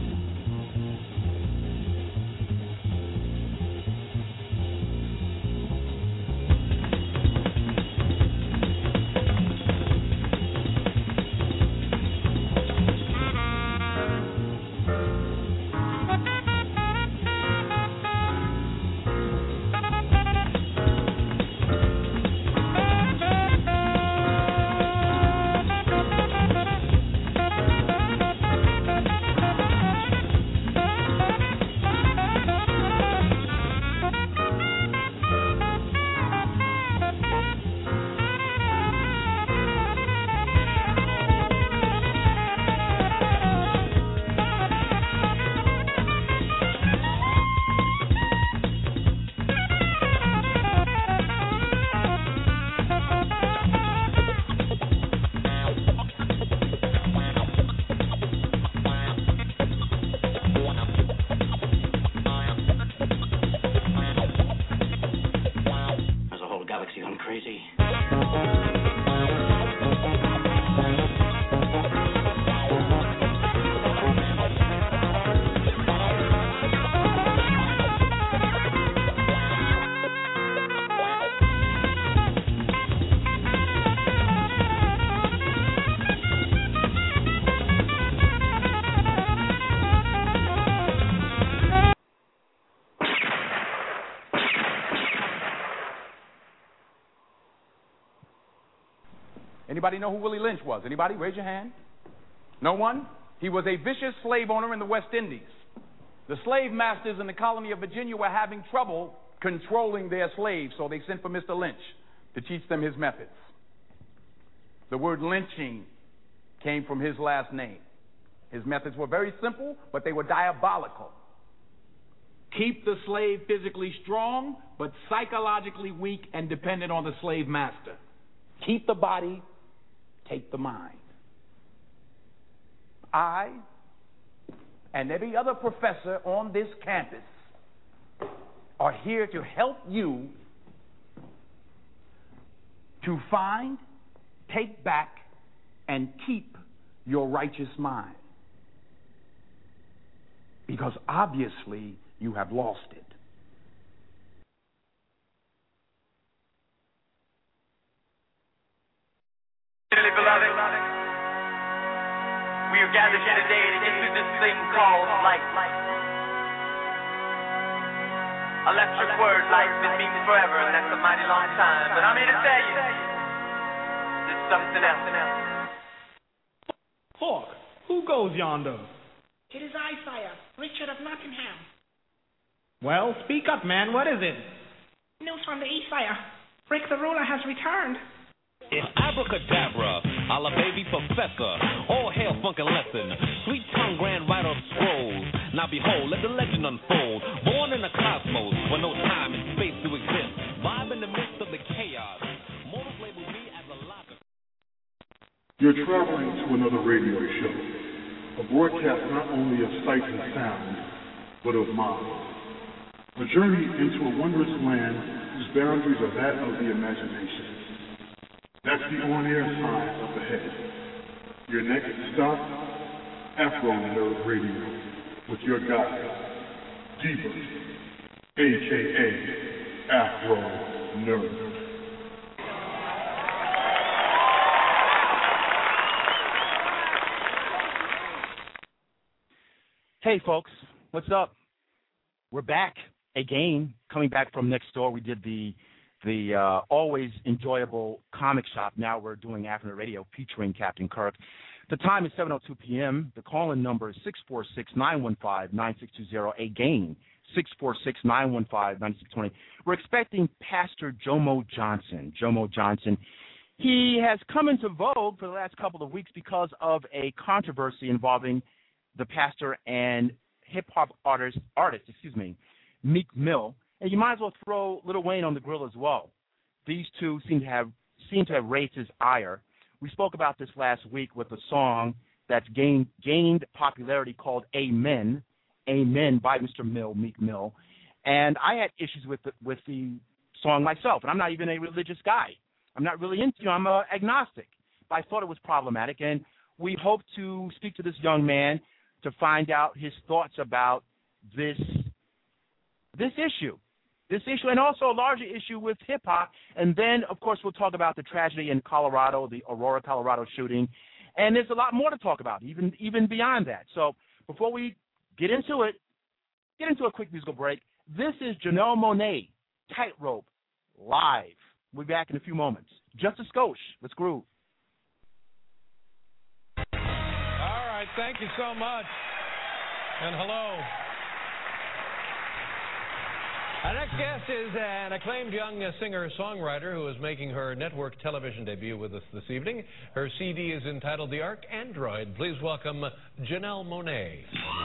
Anybody know who Willie Lynch was? Anybody? Raise your hand. No one? He was a vicious slave owner in the West Indies. The slave masters in the colony of Virginia were having trouble controlling their slaves, so they sent for Mister Lynch to teach them his methods. The word lynching came from his last name. His methods were very simple, but they were diabolical. Keep the slave physically strong, but psychologically weak and dependent on the slave master. Keep the body, take the mind. I and every other professor on this campus are here to help you to find, take back, and keep your righteous mind. Because obviously you have lost it. Dearly beloved, we are gathered here today to enter this thing called life. Electric word, life, it means forever, and that's a mighty long time. But I'm here to tell you, there's something else. Hawk, who goes yonder? It is I, sire, Richard of Nottingham. Well, speak up, man. What is it? News from the east, sire. Rick the ruler has returned. It's abracadabra, a la baby professor. All hail funkin' lesson. Sweet tongue grand writer of scrolls. Now behold, let the legend unfold. Born in the cosmos, where no time and space to exist. Vibe in the midst of the chaos. Mortals label me as a locker. You're traveling to another radio show. A broadcast not only of sight and sound, but of mind. A journey into a wondrous land whose boundaries are that of the imagination. That's the on-air time up ahead. Your next stop, Afro Nerd Radio, with your guide, D-Bert, a k a. Afro Nerd. Hey, folks, what's up? We're back again, coming back from next door. We did the the uh, always enjoyable comic shop. Now we're doing Afternoon Radio featuring Captain Kirk. The time is seven oh two p.m. The call-in number is six four six, nine one five, nine six two zero. Again, six four six, nine one five, nine six two zero. We're expecting Pastor Jomo Johnson. Jomo Johnson. He has come into vogue for the last couple of weeks because of a controversy involving the pastor and hip-hop artist, artist, excuse me, Meek Mill. And you might as well throw Lil Wayne on the grill as well. These two seem to have seem to have raised his ire. We spoke about this last week with a song that's gained gained popularity called Amen, Amen by Mister Mill, Meek Mill. And I had issues with the, with the song myself, and I'm not even a religious guy. I'm not really into, you know, I'm a agnostic. But I thought it was problematic, and we hope to speak to this young man to find out his thoughts about this this issue. This issue, and also a larger issue with hip-hop. And then, of course, we'll talk about the tragedy in Colorado, the Aurora, Colorado shooting. And there's a lot more to talk about, even even beyond that. So before we get into it, get into a quick musical break. This is Janelle Monáe, Tightrope, live. We'll be back in a few moments. Just a skosh. Let's groove. All right. Thank you so much. And hello. Our next guest is an acclaimed young singer-songwriter who is making her network television debut with us this evening. Her C D is entitled The Arc Android. Please welcome Janelle Monáe.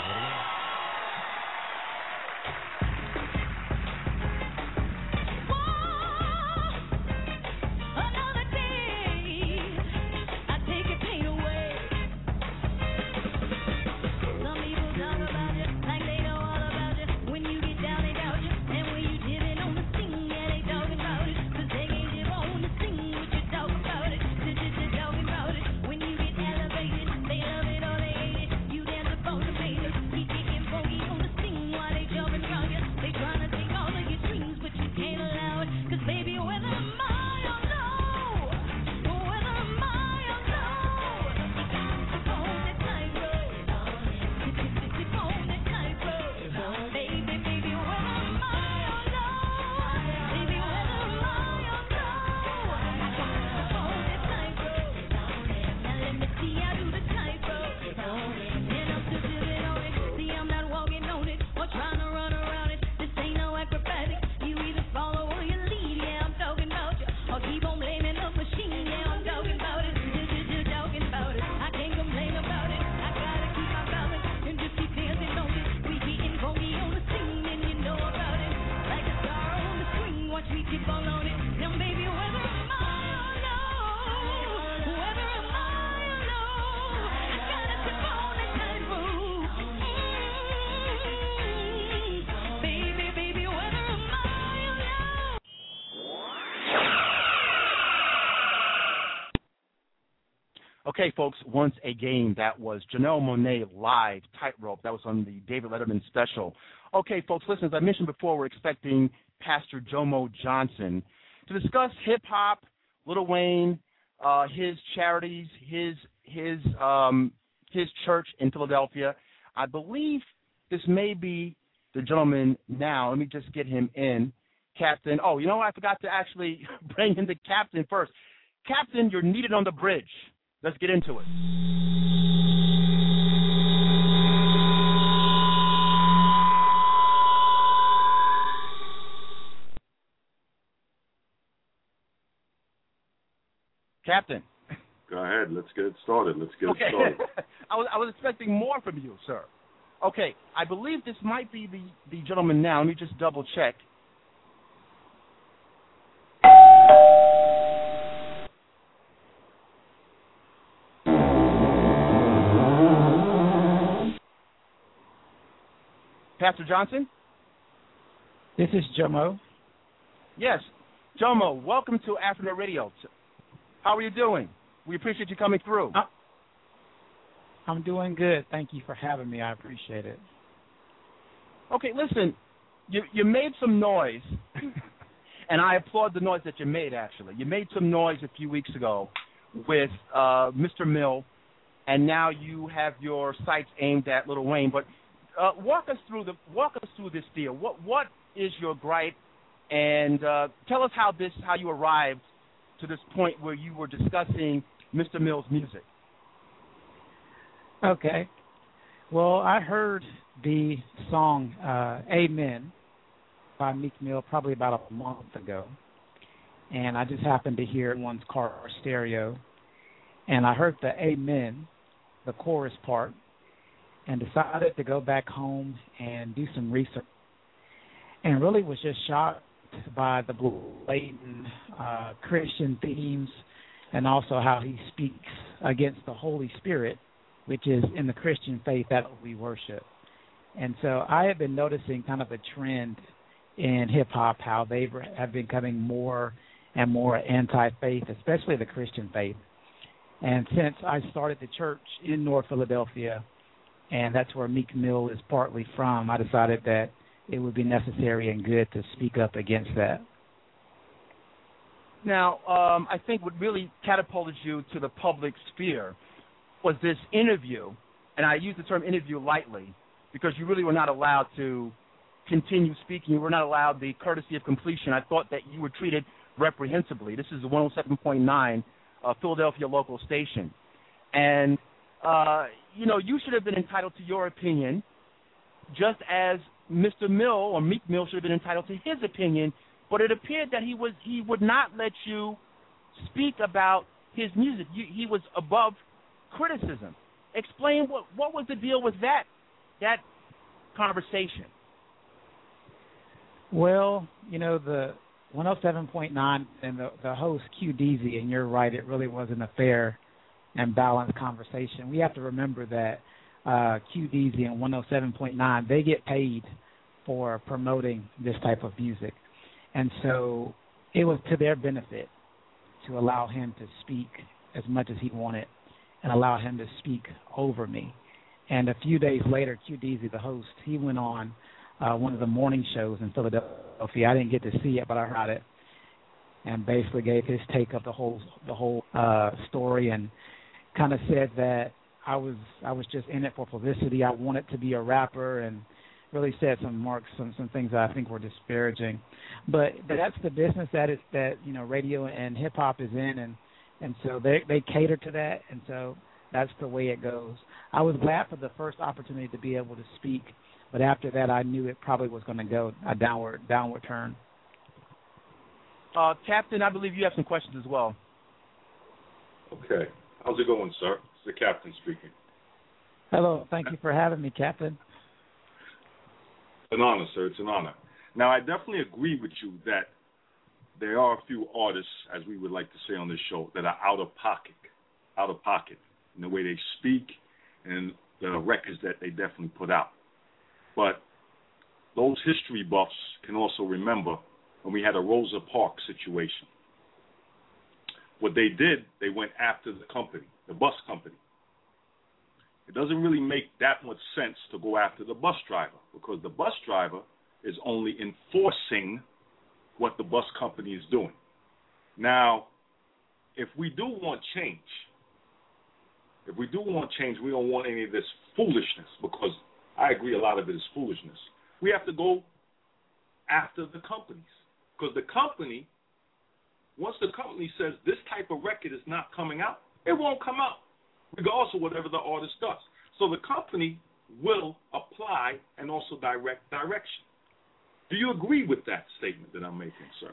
Okay, folks, once again, that was Janelle Monáe live, Tightrope. That was on the David Letterman special. Okay, folks, listen, as I mentioned before, we're expecting Pastor Jomo Johnson to discuss hip-hop, Lil Wayne, uh, his charities, his his um, his church in Philadelphia. I believe this may be the gentleman now. Let me just get him in. Captain. Oh, you know what? I forgot to actually bring in the captain first. Captain, you're needed on the bridge. Let's get into it. Captain. Go ahead. Let's get it started. Let's get okay. it started. I was I was expecting more from you, sir. Okay, I believe this might be the, the gentleman now. Let me just double check. Pastor Johnson? This is Jomo. Yes. Jomo, welcome to Afternoon Radio. How are you doing? We appreciate you coming through. Uh, I'm doing good. Thank you for having me. I appreciate it. Okay, listen, you you made some noise, and I applaud the noise that you made, actually. You made some noise a few weeks ago with uh, Mister Mill, and now you have your sights aimed at Lil Wayne. But uh, walk us through the walk us through this deal. What what is your gripe, and uh, tell us how this how you arrived to this point where you were discussing Mister Mill's music. Okay. Well, I heard the song uh, Amen by Meek Mill probably about a month ago. And I just happened to hear it in one's car stereo. And I heard the Amen, the chorus part, and decided to go back home and do some research. And really was just shocked by the blatant uh, Christian themes and also how he speaks against the Holy Spirit, which is in the Christian faith that we worship. And so I have been noticing kind of a trend in hip-hop, how they have been becoming more and more anti-faith, especially the Christian faith. And since I started the church in North Philadelphia, and that's where Meek Mill is partly from, I decided that it would be necessary and good to speak up against that. Now, um, I think what really catapulted you to the public sphere was this interview, and I use the term interview lightly because you really were not allowed to continue speaking. You were not allowed the courtesy of completion. I thought that you were treated reprehensibly. This is the one oh seven point nine uh, Philadelphia local station. And, uh, you know, you should have been entitled to your opinion just as Mister Mill or Meek Mill should have been entitled to his opinion, but it appeared that he was he would not let you speak about his music. You, he was above criticism. Explain what what was the deal with that that conversation? Well, you know, the one oh seven point nine and the, the host Q D Z, and you're right, it really wasn't a fair and balanced conversation. We have to remember that uh, Q D Z and one oh seven point nine, they get paid for promoting this type of music. And so it was to their benefit to allow him to speak as much as he wanted and allow him to speak over me. And a few days later, Q D Z, the host, he went on uh, one of the morning shows in Philadelphia. I didn't get to see it, but I heard it, and basically gave his take of the whole the whole uh, story, and kind of said that I was I was just in it for publicity. I wanted to be a rapper, and really said some marks, some some things that I think were disparaging. But, but that's the business that is that you know radio and hip hop is in, and and so they they cater to that, and so that's the way it goes. I was glad for the first opportunity to be able to speak, but after that, I knew it probably was going to go a downward downward turn. Uh, Captain, I believe you have some questions as well. Okay. How's it going, sir? It's the captain speaking. Hello. Thank you for having me, Captain. It's an honor, sir. It's an honor. Now, I definitely agree with you that there are a few artists, as we would like to say on this show, that are out of pocket, out of pocket in the way they speak and the records that they definitely put out. But those history buffs can also remember when we had a Rosa Parks situation. What they did, they went after the company, the bus company. It doesn't really make that much sense to go after the bus driver because the bus driver is only enforcing what the bus company is doing. Now, if we do want change, if we do want change, we don't want any of this foolishness because I agree a lot of it is foolishness. We have to go after the companies because the company, once the company says this type of record is not coming out, it won't come out, regardless of whatever the artist does. So the company will apply and also direct direction. Do you agree with that statement that I'm making, sir?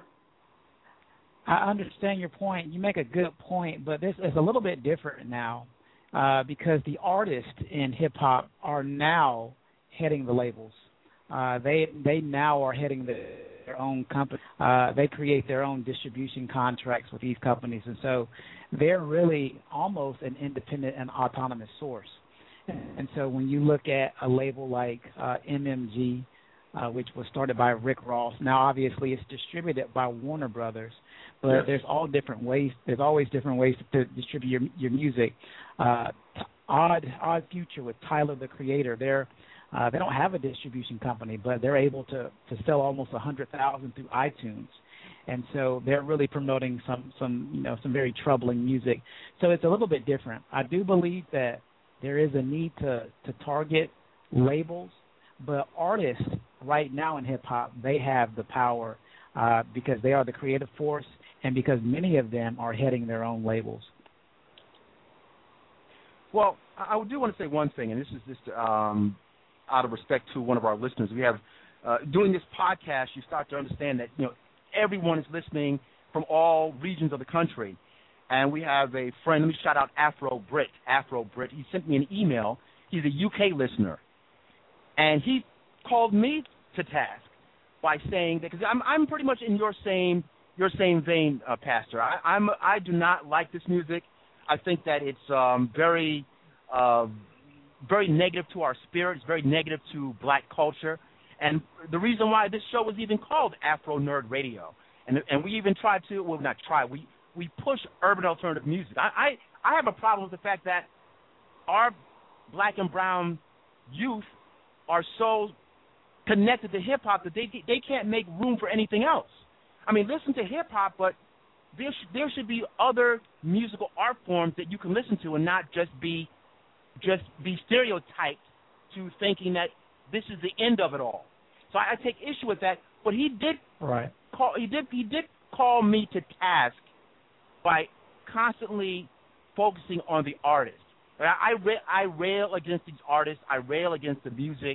I understand your point. You make a good point, but this is a little bit different now uh, because the artists in hip-hop are now heading the labels. Uh, they they now are heading the, their own company. Uh, they create their own distribution contracts with these companies, and so they're really almost an independent and autonomous source. And so when you look at a label like uh, M M G, uh, which was started by Rick Ross, now obviously it's distributed by Warner Brothers, but yes. there's all different ways. There's always different ways to distribute your, your music. Uh, Odd Odd Future with Tyler the Creator, they're Uh, they don't have a distribution company, but they're able to, to sell almost one hundred thousand through iTunes, and so they're really promoting some, some you know some very troubling music. So it's a little bit different. I do believe that there is a need to, to target labels, but artists right now in hip hop, they have the power uh, because they are the creative force, and because many of them are heading their own labels. Well, I do want to say one thing, and this is just. Um out of respect to one of our listeners. We have uh, doing this podcast, you start to understand that you know everyone is listening from all regions of the country. And we have a friend. Let me shout out Afro Brit. Afro Brit. He sent me an email. He's a U K listener, and he called me to task by saying that because I'm I'm pretty much in your same your same vein, uh, Pastor. I, I'm I do not like this music. I think that it's um, very uh, very negative to our spirit. It's very negative to black culture, and the reason why this show was even called Afro Nerd Radio, and and we even tried to well not try we we push urban alternative music. I I, I have a problem with the fact that our black and brown youth are so connected to hip-hop that they they can't make room for anything else. I mean, listen to hip-hop, but there, sh- there should be other musical art forms that you can listen to and not just be just be stereotyped to thinking that this is the end of it all. So I, I take issue with that. But he did right. call he did he did call me to task by constantly focusing on the artist. I, I, I rail against these artists. I rail against the music.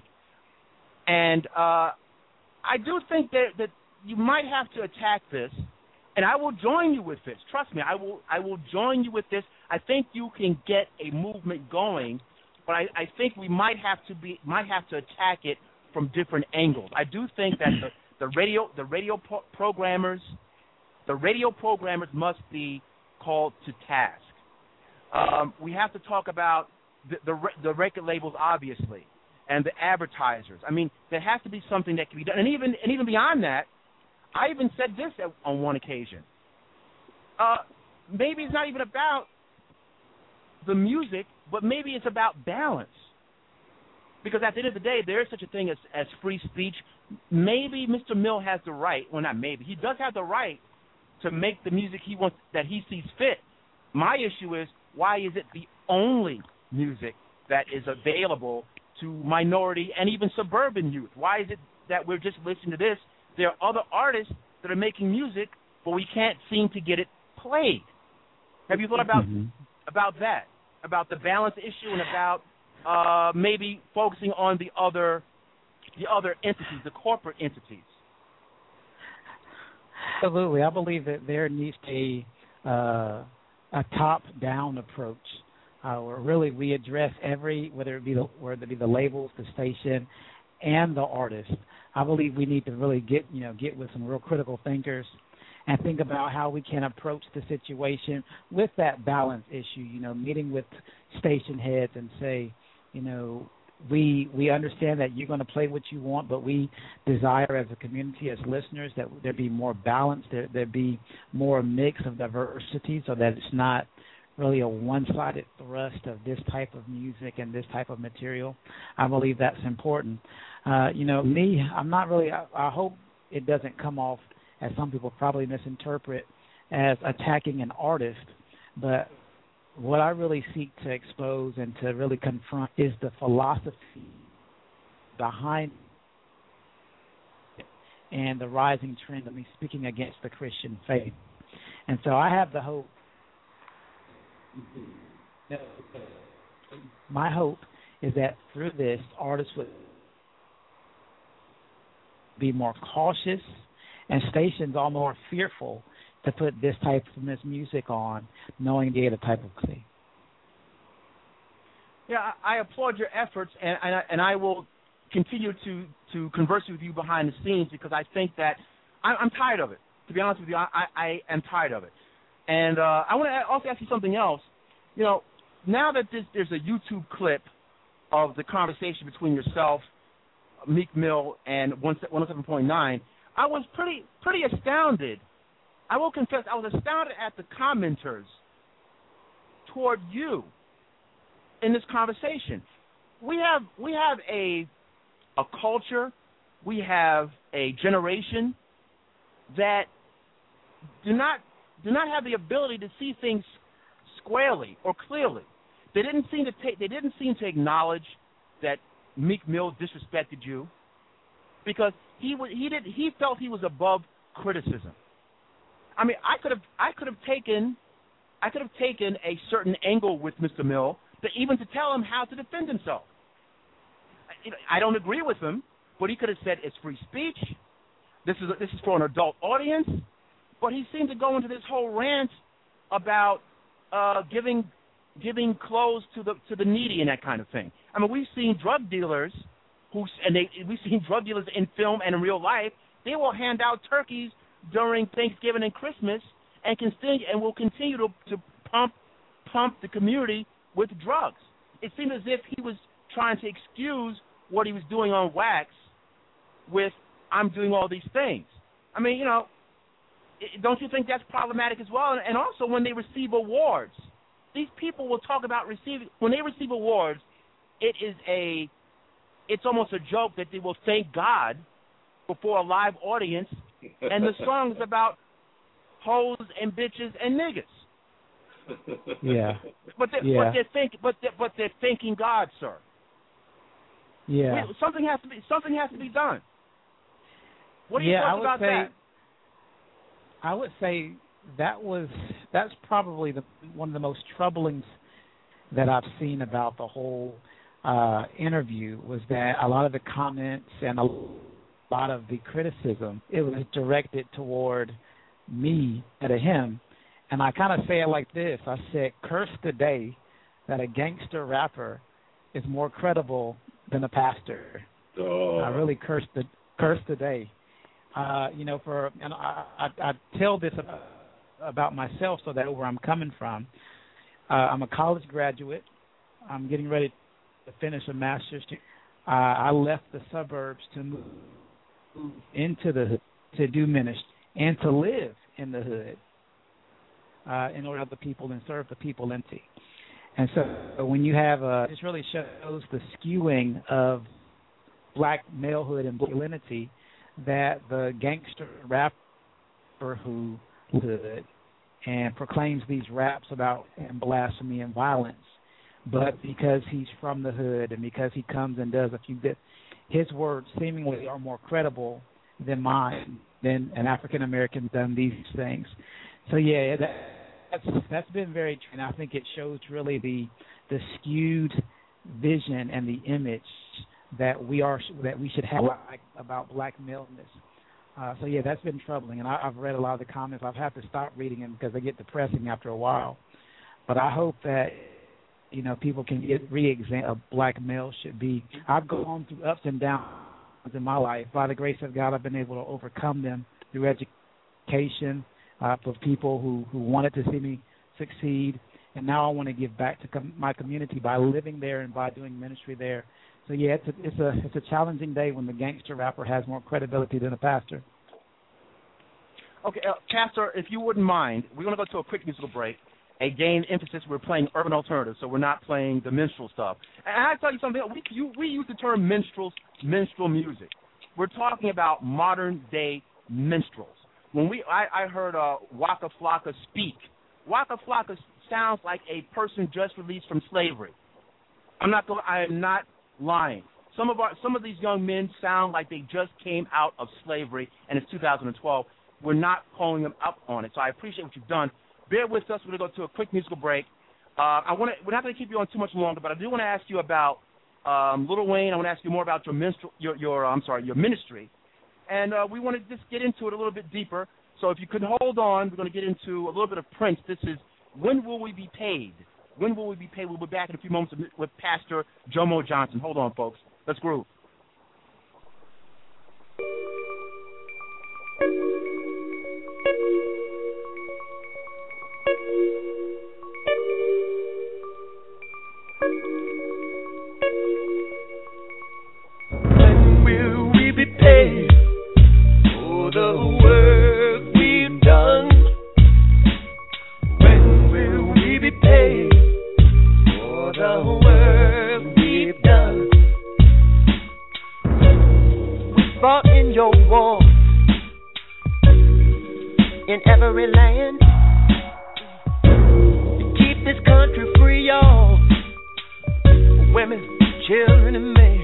And uh, I do think that, that you might have to attack this, and I will join you with this. Trust me, I will I will join you with this. I think you can get a movement going, but I, I think we might have to be might have to attack it from different angles. I do think that the, the radio the radio pro- programmers the radio programmers must be called to task. Um, we have to talk about the, the the record labels, obviously, and the advertisers. I mean, there has to be something that can be done. And even and even beyond that, I even said this at, on one occasion. Uh, maybe it's not even about the music, but maybe it's about balance. Because at the end of the day, there is such a thing as, as free speech. Maybe Mister Mill has the right, well, not maybe, he does have the right to make the music he wants, that he sees fit. My issue is, why is it the only music that is available to minority and even suburban youth? Why is it that we're just listening to this? There are other artists that are making music, but we can't seem to get it played. Have you thought about mm-hmm. about that, about the balance issue, and about uh, maybe focusing on the other the other entities, the corporate entities? Absolutely, I believe that there needs to be uh, a top-down approach, uh, where really we address every, whether it be the, whether it be the labels, the station, and the artist. I believe we need to really get you know get with some real critical thinkers and think about how we can approach the situation with that balance issue. You know, meeting with station heads and say, you know, we we understand that you're going to play what you want, but we desire as a community, as listeners, that there be more balance, there there be more mix of diversity, so that it's not really a one-sided thrust of this type of music and this type of material. I believe that's important. Uh, you know, me, I'm not really, I, I hope it doesn't come off, as some people probably misinterpret, as attacking an artist, but what I really seek to expose and to really confront is the philosophy behind it and the rising trend of me speaking against the Christian faith. And so I have the hope, my hope is that through this, artists would be more cautious and stations are more fearful to put this type of music on, knowing the other type of thing. Yeah, I, I applaud your efforts, and, and, I, and I will continue to, to converse with you behind the scenes, because I think that I, I'm tired of it. To be honest with you, I, I, I am tired of it. And uh, I want to also ask you something else. You know, now that this, there's a YouTube clip of the conversation between yourself, Meek Mill, and one oh seven point nine, I was pretty pretty astounded. I will confess, I was astounded at the commenters toward you in this conversation. We have we have a a culture, we have a generation that do not do not have the ability to see things squarely or clearly. They didn't seem to take they didn't seem to acknowledge that Meek Mill disrespected you, because he was he did he felt he was above criticism. I mean, I could have I could have taken I could have taken a certain angle with Mister Mill, to even to tell him how to defend himself. you know, I don't agree with him, but he could have said it's free speech. This is a, this is for an adult audience. But he seemed to go into this whole rant about uh, giving giving clothes to the to the needy and that kind of thing. I mean, we've seen drug dealers who and they we've seen drug dealers in film and in real life. They will hand out turkeys during Thanksgiving and Christmas, and continue and will continue to, to pump pump the community with drugs. It seemed as if he was trying to excuse what he was doing on wax with I'm doing all these things. I mean, you know, don't you think that's problematic as well? And also when they receive awards, these people will talk about receiving when they receive awards. It is a, it's almost a joke that they will thank God before a live audience, and the song is about hoes and bitches and niggas. Yeah. But they're, yeah. but they're think but they're, but they're thanking God, sir. Yeah. We, something has to be something has to be done. What do you yeah, think I would about say, that? I would say that was that's probably the one of the most troubling that I've seen about the whole uh, interview was that a lot of the comments and a lot of the criticism, it was directed toward me and to him. And I kind of say it like this. I said, curse the day that a gangster rapper is more credible than a pastor. Oh. I really curse the curse the day. Uh, you know, for and I, I, I tell this about, about myself so that where I'm coming from. Uh, I'm a college graduate. I'm getting ready to finish a master's. Uh, I left the suburbs to move into the hood to do ministry and to live in the hood uh, in order to help the people and serve the people empty. And so when you have a, this really shows the skewing of black malehood and masculinity that the gangster rapper who hood and proclaims these raps about and blasphemy and violence, but because he's from the hood and because he comes and does a few bits, his words seemingly are more credible than mine, than an African American done these things. So yeah, that, that's that's been very true, and I think it shows really the the skewed vision and the image that we are that we should have about black maleness. Uh, so yeah, that's been troubling, and I, I've read a lot of the comments. I've had to stop reading them because they get depressing after a while. But I hope that you know people can get re-examine a black male should be. I've gone through ups and downs in my life. By the grace of God, I've been able to overcome them through education uh, for people who, who wanted to see me succeed, and now I want to give back to com- my community by living there and by doing ministry there. So yeah, it's a it's a it's a challenging day when the gangster rapper has more credibility than a pastor. Okay, uh, Pastor, if you wouldn't mind, we're going to go to a quick musical break. Again, emphasis, we're playing urban alternatives, so we're not playing the minstrel stuff. And I tell you something, we you, we use the term minstrels, minstrel music. We're talking about modern day minstrels. When we I, I heard uh, Waka Flocka speak, Waka Flocka sounds like a person just released from slavery. I'm not going. I am not lying. Some of our some of these young men sound like they just came out of slavery, and it's two thousand twelve. We're not calling them up on it. So I appreciate what you've done. Bear with us. We're going to go to a quick musical break. Uh, I want to. We're not going to keep you on too much longer, but I do want to ask you about um, Lil Wayne. I want to ask you more about your minstrel, your your uh, I'm sorry, your ministry, and uh, we want to just get into it a little bit deeper. So if you could hold on, we're going to get into a little bit of Prince. This is When Will We Be Paid? When Will We Be Paid? We'll be back in a few moments with Pastor Jomo Johnson. Hold on, folks. Let's groove. When will we be paid for the work we've done? When will we be paid for the work we've done? We fought in your war, in every land, to keep this country free, y'all. Women, children, and men.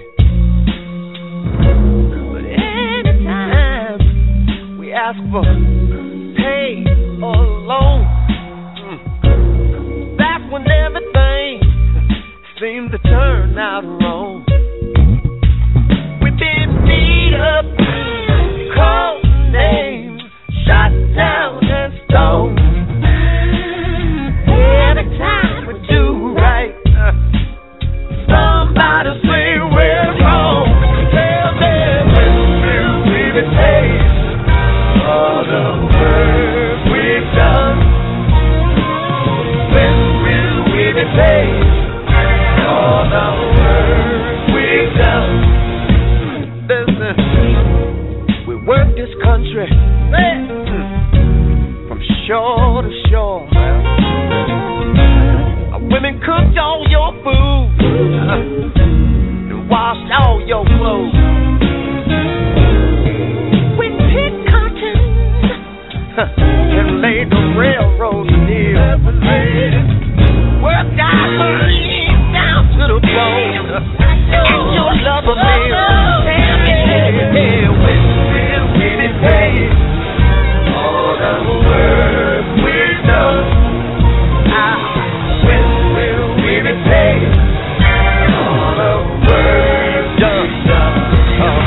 But anytime we ask for pay or loan, that's when everything seems to turn out wrong. really pays all the work we've done. Listen, we work this country from shore to shore. Women cooked all your food and washed all your clothes. We picked cotton and laid the railroad steel. Worked our money down to the bone. And your lover man, tell me, yeah, when will we be paid all the work we've done? Ah, when will we be paid all the work done? Oh.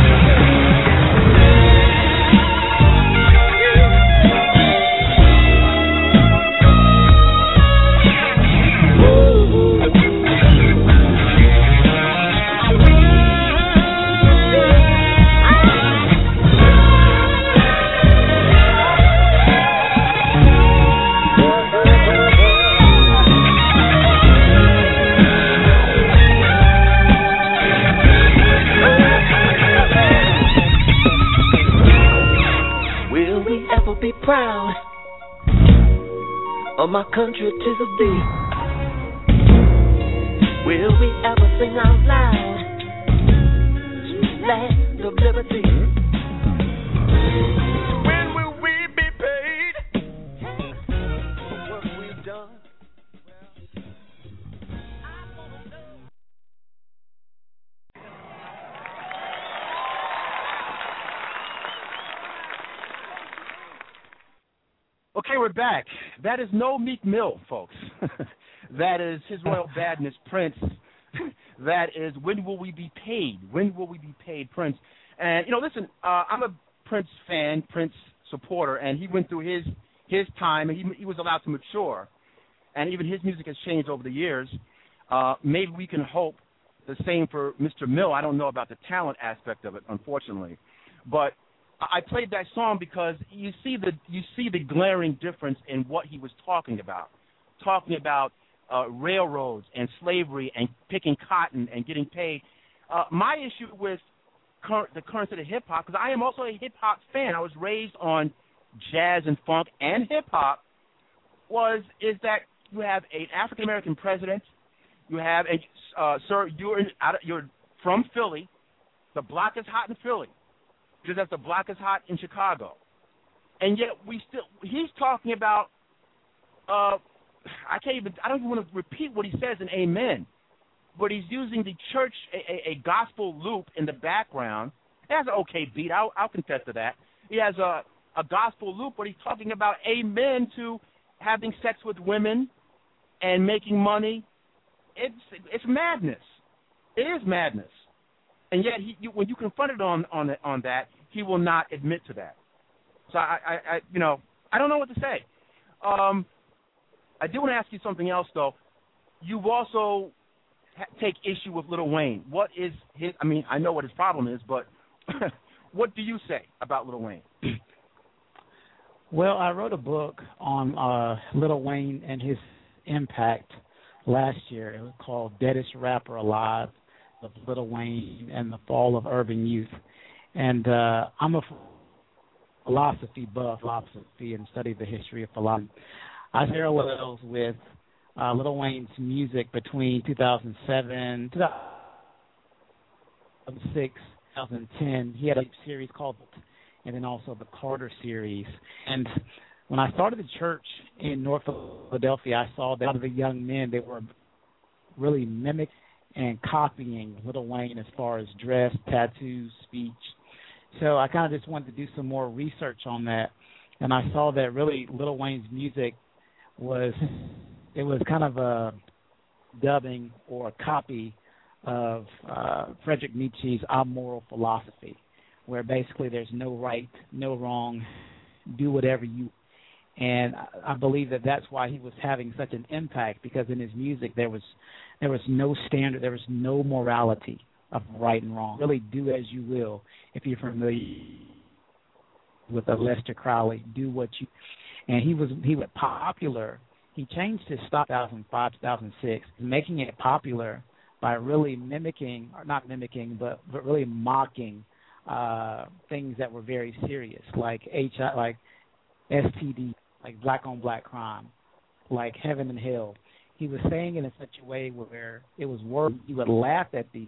Be proud of my country to the beat. Will we ever sing out loud, land of liberty? When will we be paid for what we've done? Okay, we're back. That is no Meek Mill, folks. That is His Royal Badness, Prince. That is When Will We Be Paid? When Will We Be Paid, Prince. And, you know, listen, uh, I'm a Prince fan, Prince supporter, and he went through his his time, and he, he was allowed to mature. And even his music has changed over the years. Uh, maybe we can hope the same for Mister Mill. I don't know about the talent aspect of it, unfortunately. But I played that song because you see the you see the glaring difference in what he was talking about, talking about uh, railroads and slavery and picking cotton and getting paid. Uh, my issue with current, the current state of hip hop, because I am also a hip hop fan. I was raised on jazz and funk and hip hop. Was is that you have an African American president, you have a uh, sir, you're in, out of, you're from Philly, the block is hot in Philly. Just as the block is hot in Chicago, and yet we still—he's talking about. Uh, I can't even. I don't even want to repeat what he says in Amen, but he's using the church, a, a, a gospel loop in the background. It has an okay beat. I'll, I'll confess to that. He has a a gospel loop, but he's talking about amen to having sex with women and making money. It's it's madness. It is madness. And yet, he, you, when you confront it on on on that, he will not admit to that. So I, I, I you know, I don't know what to say. Um, I do want to ask you something else, though. You also ha- take issue with Lil Wayne. What is his? I mean, I know what his problem is, but what do you say about Lil Wayne? Well, I wrote a book on uh, Lil Wayne and his impact last year. It was called "Deadest Rapper Alive." Of Lil Wayne and the Fall of Urban Youth. And uh, I'm a philosophy buff, philosophy, and study the history of philosophy. I parallels with uh, Lil Wayne's music between two thousand seven, two thousand six, two thousand ten. He had a series called, and then also the Carter series. And when I started the church in North Philadelphia, I saw that a lot of the young men, they were really mimicking and copying Lil Wayne as far as dress, tattoos, speech. So I kind of just wanted to do some more research on that, and I saw that really Lil Wayne's music was, it was kind of a dubbing or a copy of uh, Friedrich Nietzsche's amoral philosophy, where basically there's no right, no wrong, do whatever you. And I believe that that's why he was having such an impact, because in his music there was there was no standard, there was no morality of right and wrong. Really do as you will. If you're familiar with Aleister Crowley, do what you. And he was he was popular he changed his style two thousand five, two thousand six, making it popular by really mimicking, or not mimicking, but, but really mocking uh, things that were very serious, like H I, like S T D, like black on black crime, like heaven and hell. He was saying it in such a way where it was worse. He would laugh at these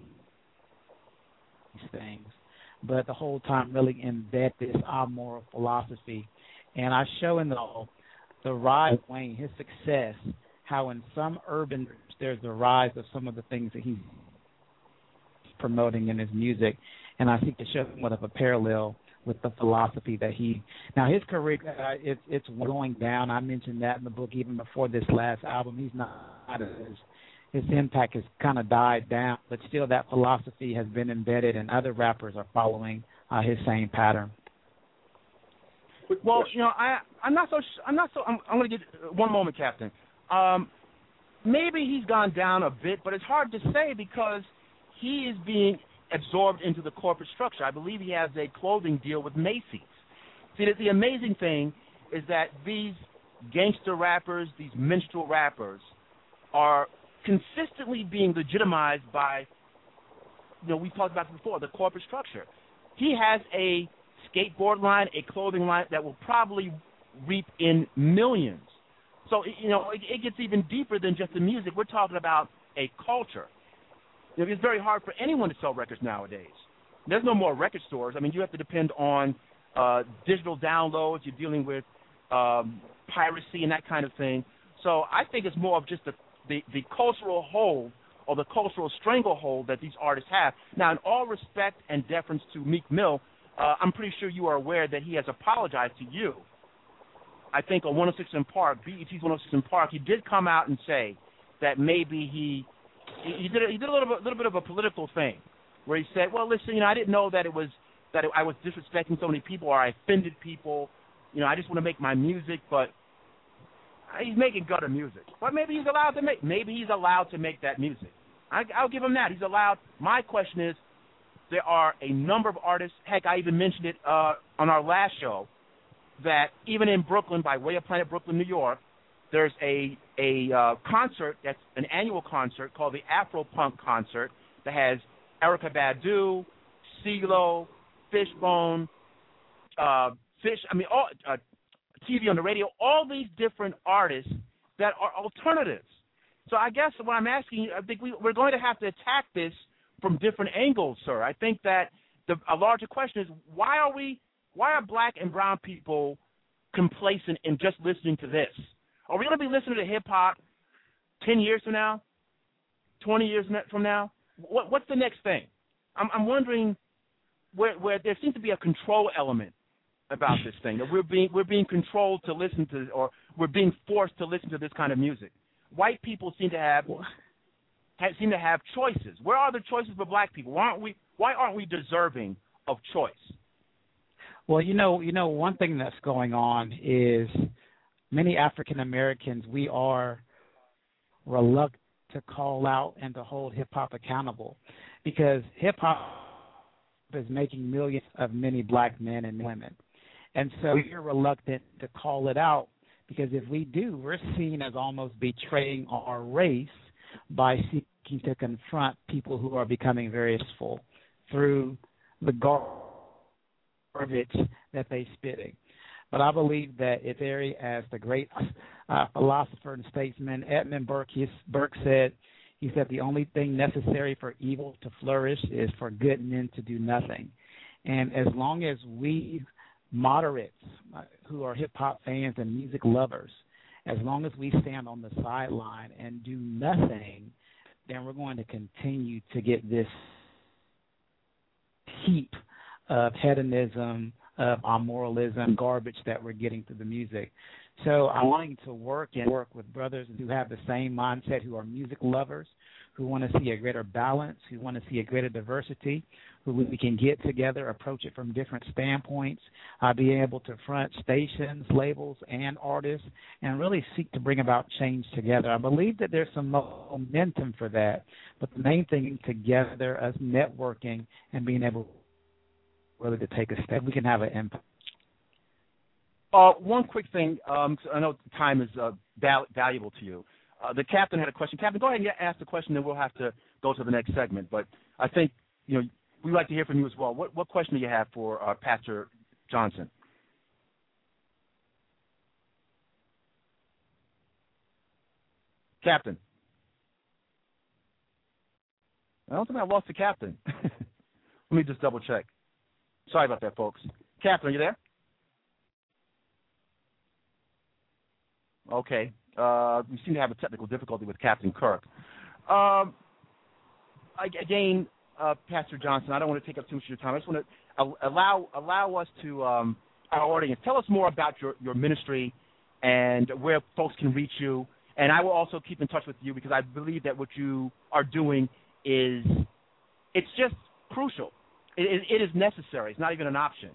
things, but the whole time really embed this amoral philosophy. And I show in the the rise of Wayne, his success, how in some urban groups there's the rise of some of the things that he's promoting in his music, and I seek to show somewhat of a parallel with the philosophy that he. Now his career, uh, it's it's going down. I mentioned that in the book even before this last album. He's not his his impact has kind of died down, but still that philosophy has been embedded, and other rappers are following uh, his same pattern. Well, you know, I I'm not so I'm not so I'm, I'm going to get one moment, Captain. Um, maybe he's gone down a bit, but it's hard to say because he is being absorbed into the corporate structure. I believe he has a clothing deal with Macy's. See, the, the amazing thing is that these gangster rappers, these minstrel rappers, are consistently being legitimized by, you know, we talked about this before, the corporate structure. He has a skateboard line, a clothing line that will probably reap in millions. So, you know, it, it gets even deeper than just the music. We're talking about a culture. You know, it's very hard for anyone to sell records nowadays. There's no more record stores. I mean, you have to depend on uh, digital downloads. You're dealing with um, piracy and that kind of thing. So I think it's more of just the, the, the cultural hold or the cultural stranglehold that these artists have. Now, in all respect and deference to Meek Mill, uh, I'm pretty sure you are aware that he has apologized to you. I think on one oh six in Park, B E T's one oh six in Park, he did come out and say that maybe he he did a, he did a little bit, little bit of a political thing where he said, well, listen, you know, I didn't know that it was that it, I was disrespecting so many people or I offended people. You know, I just want to make my music, but he's making gutter music. But maybe he's allowed to make maybe he's allowed to make that music. I, I'll give him that. He's allowed. My question is, there are a number of artists. Heck, I even mentioned it uh, on our last show that even in Brooklyn, by way of Planet Brooklyn, New York, there's a a uh, concert that's an annual concert called the Afro Punk Concert that has Erykah Badu, CeeLo, Fishbone, uh, Fish. I mean, all, uh, T V on the radio. All these different artists that are alternatives. So I guess what I'm asking you, I think we, we're going to have to attack this from different angles, sir. I think that the, a larger question is why are we, why are black and brown people complacent in just listening to this? Are we going to be listening to hip hop ten years from now, twenty years from now? What, what's the next thing? I'm, I'm wondering where, where there seems to be a control element about this thing, that we're being we're being controlled to listen to, or we're being forced to listen to this kind of music. White people seem to have, have seem to have choices. Where are the choices for black people? Why aren't we why aren't we deserving of choice? Well, you know, you know, one thing that's going on is many African Americans, we are reluctant to call out and to hold hip hop accountable because hip hop is making millions of many black men and women. And so we're reluctant to call it out because if we do, we're seen as almost betraying our race by seeking to confront people who are becoming very useful through the garbage that they're spitting. But I believe that it's very, as the great uh, philosopher and statesman Edmund Burke, his, Burke said, he said the only thing necessary for evil to flourish is for good men to do nothing. And as long as we moderates uh, who are hip-hop fans and music lovers, as long as we stand on the sideline and do nothing, then we're going to continue to get this heap of hedonism, of our moralism, garbage that we're getting through the music. So I'm wanting to work and work with brothers who have the same mindset, who are music lovers, who want to see a greater balance, who want to see a greater diversity, who we can get together, approach it from different standpoints, uh, be able to front stations, labels, and artists, and really seek to bring about change together. I believe that there's some momentum for that, but the main thing is together, us networking and being able really to take a step, we can have an impact. Uh, one quick thing. Um, I know time is uh, val- valuable to you. Uh, the captain had a question. Captain, go ahead and ask the question, then we'll have to go to the next segment. But I think you know we'd like to hear from you as well. What what question do you have for uh, Pastor Johnson? Captain. I don't think I lost the captain. Let me just double check. Sorry about that, folks. Captain, are you there? Okay. Uh, we seem to have a technical difficulty with Captain Kirk. Um, again, uh, Pastor Johnson, I don't want to take up too much of your time. I just want to allow allow us to, um, our audience, tell us more about your, your ministry and where folks can reach you. And I will also keep in touch with you because I believe that what you are doing is, it's just crucial. It, it, it is necessary. It's not even an option.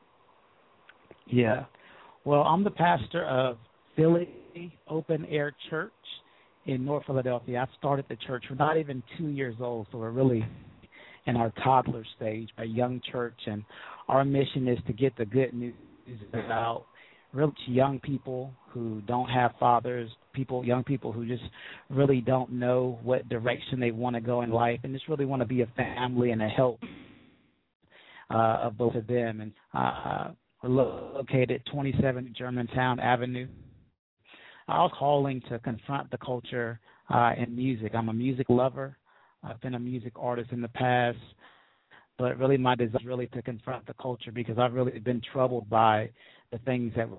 Yeah. Well, I'm the pastor of Philly Open Air Church in North Philadelphia. I started the church. We're not even two years old, so we're really in our toddler stage, a young church, and our mission is to get the good news out really to young people who don't have fathers, people, young people who just really don't know what direction they want to go in life, and just really want to be a family and a help uh, of both of them. And uh, we're located at twenty-seven Germantown Avenue. I was calling to confront the culture uh, in music. I'm a music lover. I've been a music artist in the past, but really my desire is really to confront the culture because I've really been troubled by the things that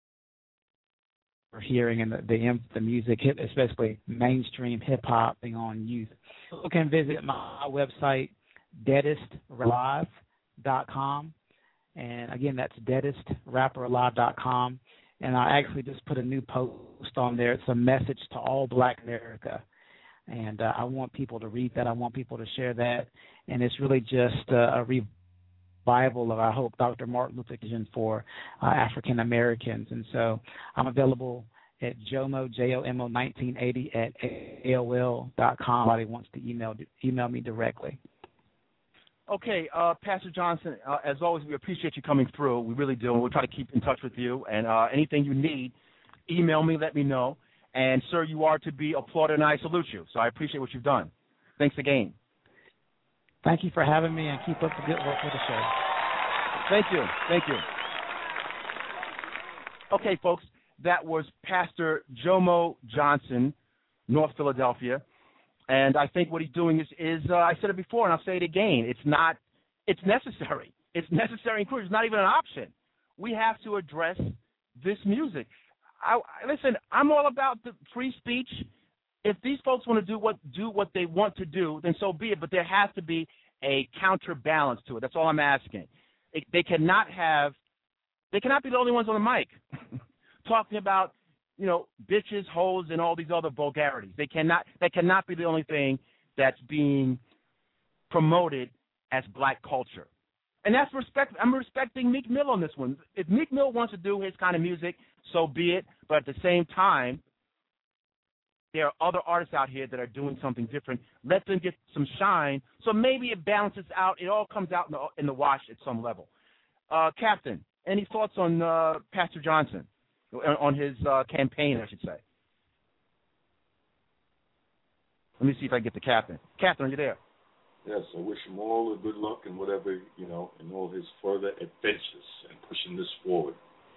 we're hearing in the the, the music, especially mainstream hip-hop being on youth. You can visit my website, deadest live dot com, and again, that's deadest rapper alive dot com. And I actually just put a new post on there. It's a message to all Black America. And uh, I want people to read that. I want people to share that. And it's really just uh, a revival of, I hope, Doctor Martin Luther King for uh, African Americans. And so I'm available at Jomo, J O M O nineteen eighty at A O L dot com. Somebody wants to email, email me directly. Okay, uh, Pastor Johnson, uh, as always, we appreciate you coming through. We really do. We'll try to keep in touch with you. And uh, anything you need, email me, let me know. And, sir, you are to be applauded, and I salute you. So I appreciate what you've done. Thanks again. Thank you for having me, and keep up the good work with the show. Thank you. Thank you. Okay, folks, that was Pastor Jomo Johnson, North Philadelphia. And I think what he's doing is, is uh, I said it before, and I'll say it again, it's not, it's necessary. It's necessary and crucial. It's not even an option. We have to address this music. I, listen, I'm all about the free speech. If these folks want to do what do what they want to do, then so be it. But there has to be a counterbalance to it. That's all I'm asking. It, they cannot have, they cannot be the only ones on the mic talking about, you know, bitches, hoes, and all these other vulgarities. They cannot. That cannot be the only thing that's being promoted as Black culture. And that's respect. I'm respecting Meek Mill on this one. If Meek Mill wants to do his kind of music, so be it. But at the same time, there are other artists out here that are doing something different. Let them get some shine. So maybe it balances out. It all comes out in the, in the wash at some level. Uh, Captain, any thoughts on uh, Pastor Johnson, on his uh, campaign, I should say? Let me see if I can get the Captain. Captain, are you there? Yes, I wish him all the good luck and whatever, you know, in all his further adventures and pushing this forward.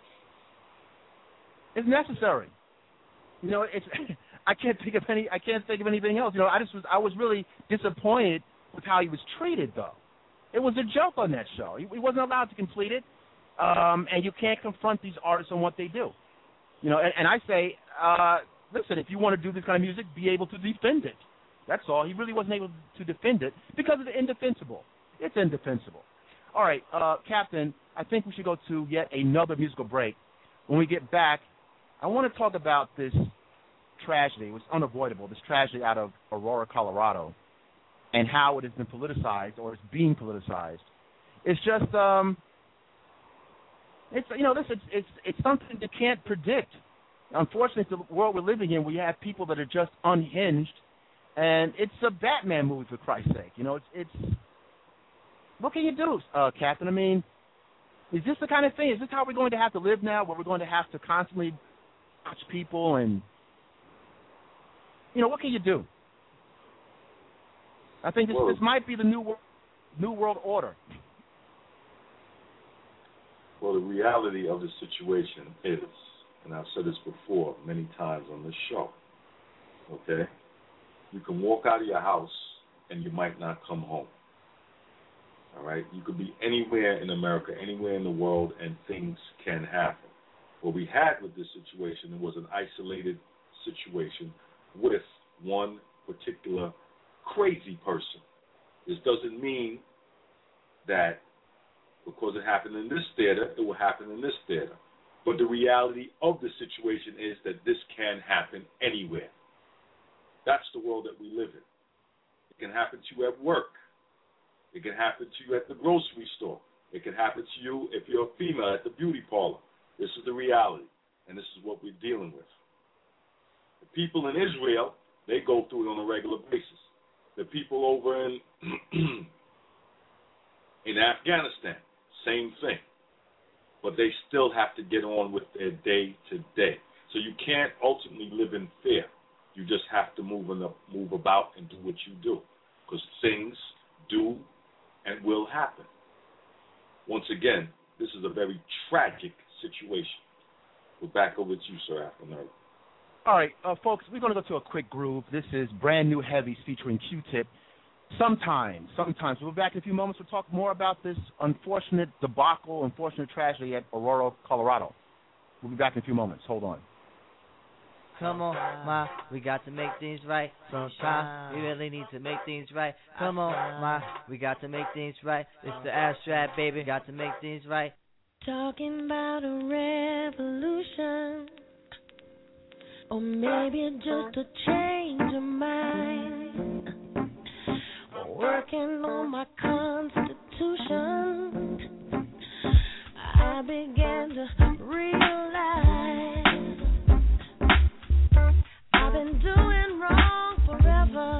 It's necessary. You know, it's I can't think of any I can't think of anything else. You know, I just was I was really disappointed with how he was treated, though. It was a joke on that show. He, he wasn't allowed to complete it, um, and you can't confront these artists on what they do. You know, and, and I say, uh, listen, if you want to do this kind of music, be able to defend it. That's all. He really wasn't able to defend it because it's indefensible. It's indefensible. All right, uh, Captain, I think we should go to yet another musical break. When we get back, I want to talk about this tragedy. It was unavoidable, this tragedy out of Aurora, Colorado, and how it has been politicized or is being politicized. It's just, um, it's you know, this it's it's it's something you can't predict. Unfortunately, the world we're living in, we have people that are just unhinged. And it's a Batman movie, for Christ's sake. You know, it's, it's what can you do, uh, Captain? I mean, Is this the kind of thing? Is this how we're going to have to live now, where we're going to have to constantly watch people and, you know, what can you do? I think this, well, this might be the new world, new world order. Well, the reality of the situation is, and I've said this before many times on this show, okay, you can walk out of your house and you might not come home. All right? You could be anywhere in America, anywhere in the world, and things can happen. What we had with this situation was an isolated situation with one particular crazy person. This doesn't mean that because it happened in this theater, it will happen in this theater. But the reality of the situation is that this can happen anywhere. That's the world that we live in. It can happen to you at work. It can happen to you at the grocery store. It can happen to you if you're a female at the beauty parlor. This is the reality, and this is what we're dealing with. The people in Israel, they go through it on a regular basis. The people over in in Afghanistan, same thing. But they still have to get on with their day to day. So you can't ultimately live in fear. You just have to move in the, move about and do what you do, because things do and will happen. Once again, this is a very tragic situation. We're back over to you, Sir Afro-Nerd. All right, uh, folks, we're going to go to a quick groove. This is Brand New Heavies featuring Q-Tip. Sometimes, sometimes. We'll be back in a few moments to talk more about this unfortunate debacle, unfortunate tragedy at Aurora, Colorado. We'll be back in a few moments. Hold on. Come on, ma, we got to make things right. Sometimes we really need to make things right. Come on, ma, we got to make things right. It's the abstract, baby. Got to make things right. Talking about a revolution, or maybe just a change of mind. Working on my constitution, I began to realize I've been doing wrong forever.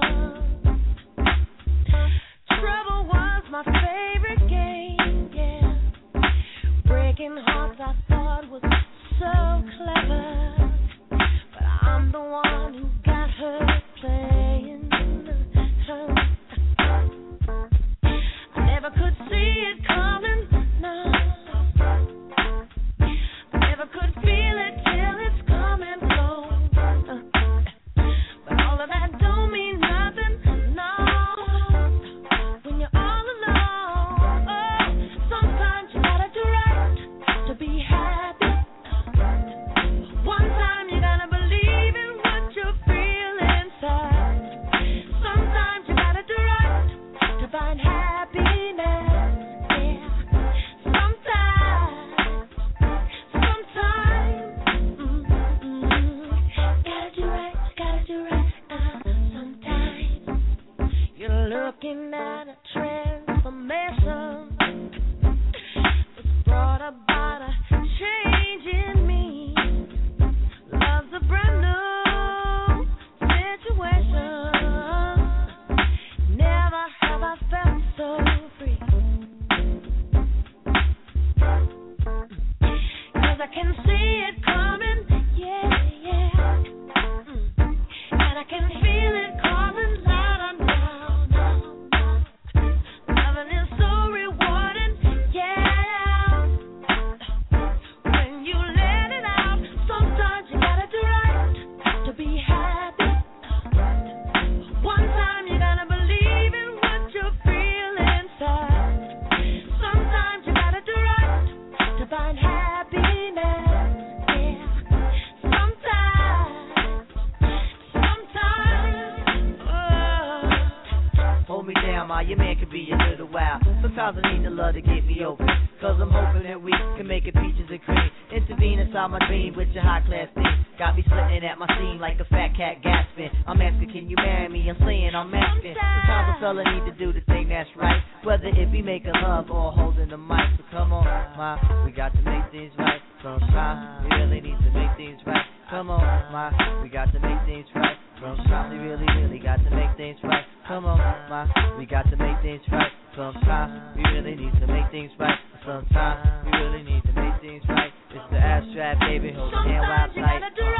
Trouble was my favorite game, yeah. Breaking hearts I thought was so clever, but I'm the one who got her playing. I never could see it coming, no. I never could feel it till it's coming close. But all of that don't mean nothing, no. When you're all alone, oh, sometimes you gotta do right to be happy. One time you gotta believe in what you feel inside. Sometimes you gotta do right to find happiness, yeah. Sometimes, sometimes, mm-hmm. Gotta do right, gotta do right, uh, sometimes. You're looking at a transformation that's brought about a change in me. Love's a brand new situation. Never have I felt so free. 'Cause I can see it coming, yeah, yeah. Mm. And I can feel it coming loud and loud, loud, loud. Loving is so rewarding, yeah. When you let it out, sometimes you gotta do right to be happy. One time you gotta believe in what you feel inside. Sometimes you gotta do right to find happiness, yeah. Sometimes, sometimes, oh. Hold me down, ma, your man could be a little wild. Sometimes I need the love to get me open, 'cause I'm hoping that we can make it peaches and cream. Intervene inside my dream with your high class thing. Got me slitting at my seam like a fat cat gasping. I'm asking, can you marry me? I'm saying I'm asking. Sometimes a fella need to do the thing that's right, whether it be making love or holding the mic. So come on, ma, we got to make things right. Sometimes we really need to make things right. Come on, ma, we got to make things right. Sometimes we really, really got to make things right. Come on, ma, we got to make things right. Sometimes we really need to make things right. Sometimes we really need to make things right. It's the abstract, baby. Hold your hand while tight.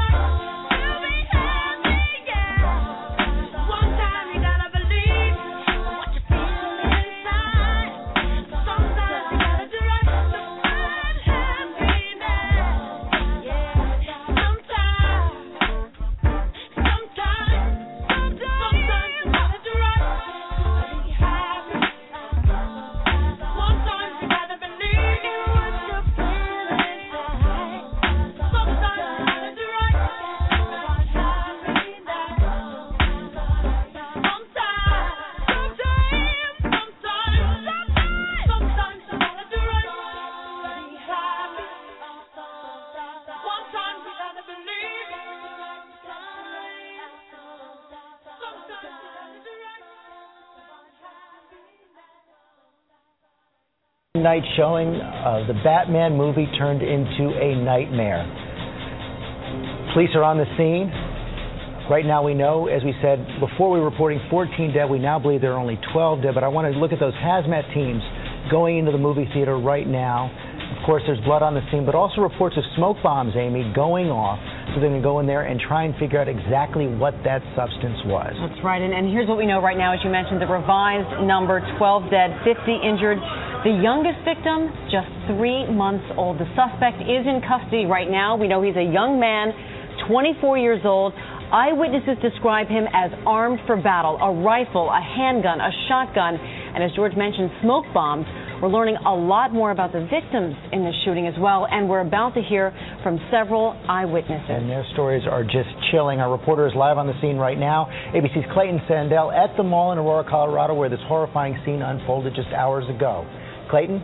Night showing of the Batman movie turned into a nightmare. Police are on the scene. Right now we know, as we said before, we were reporting fourteen dead. We now believe there are only twelve dead, but I want to look at those hazmat teams going into the movie theater right now. Of course, there's blood on the scene, but also reports of smoke bombs, Amy, going off. So they're going to go in there and try and figure out exactly what that substance was. That's right, and, and here's what we know right now. As you mentioned, the revised number, twelve dead, fifty injured. The youngest victim, just three months old. The suspect is in custody right now. We know he's a young man, twenty-four years old. Eyewitnesses describe him as armed for battle, a rifle, a handgun, a shotgun, and as George mentioned, smoke bombs. We're learning a lot more about the victims in this shooting as well, and we're about to hear from several eyewitnesses. And their stories are just chilling. Our reporter is live on the scene right now. A B C's Clayton Sandell at the mall in Aurora, Colorado, where this horrifying scene unfolded just hours ago. Clayton?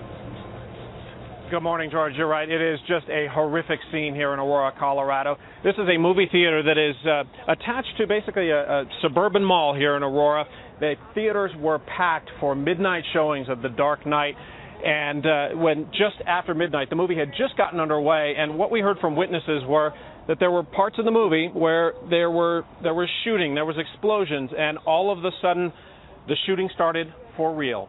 Good morning, George. You're right. It is just a horrific scene here in Aurora, Colorado. This is a movie theater that is uh, attached to basically a, a suburban mall here in Aurora. The theaters were packed for midnight showings of The Dark Knight. And uh, when just after midnight, the movie had just gotten underway. And what we heard from witnesses were that there were parts of the movie where there were there was shooting, there was explosions, and all of a sudden the shooting started for real.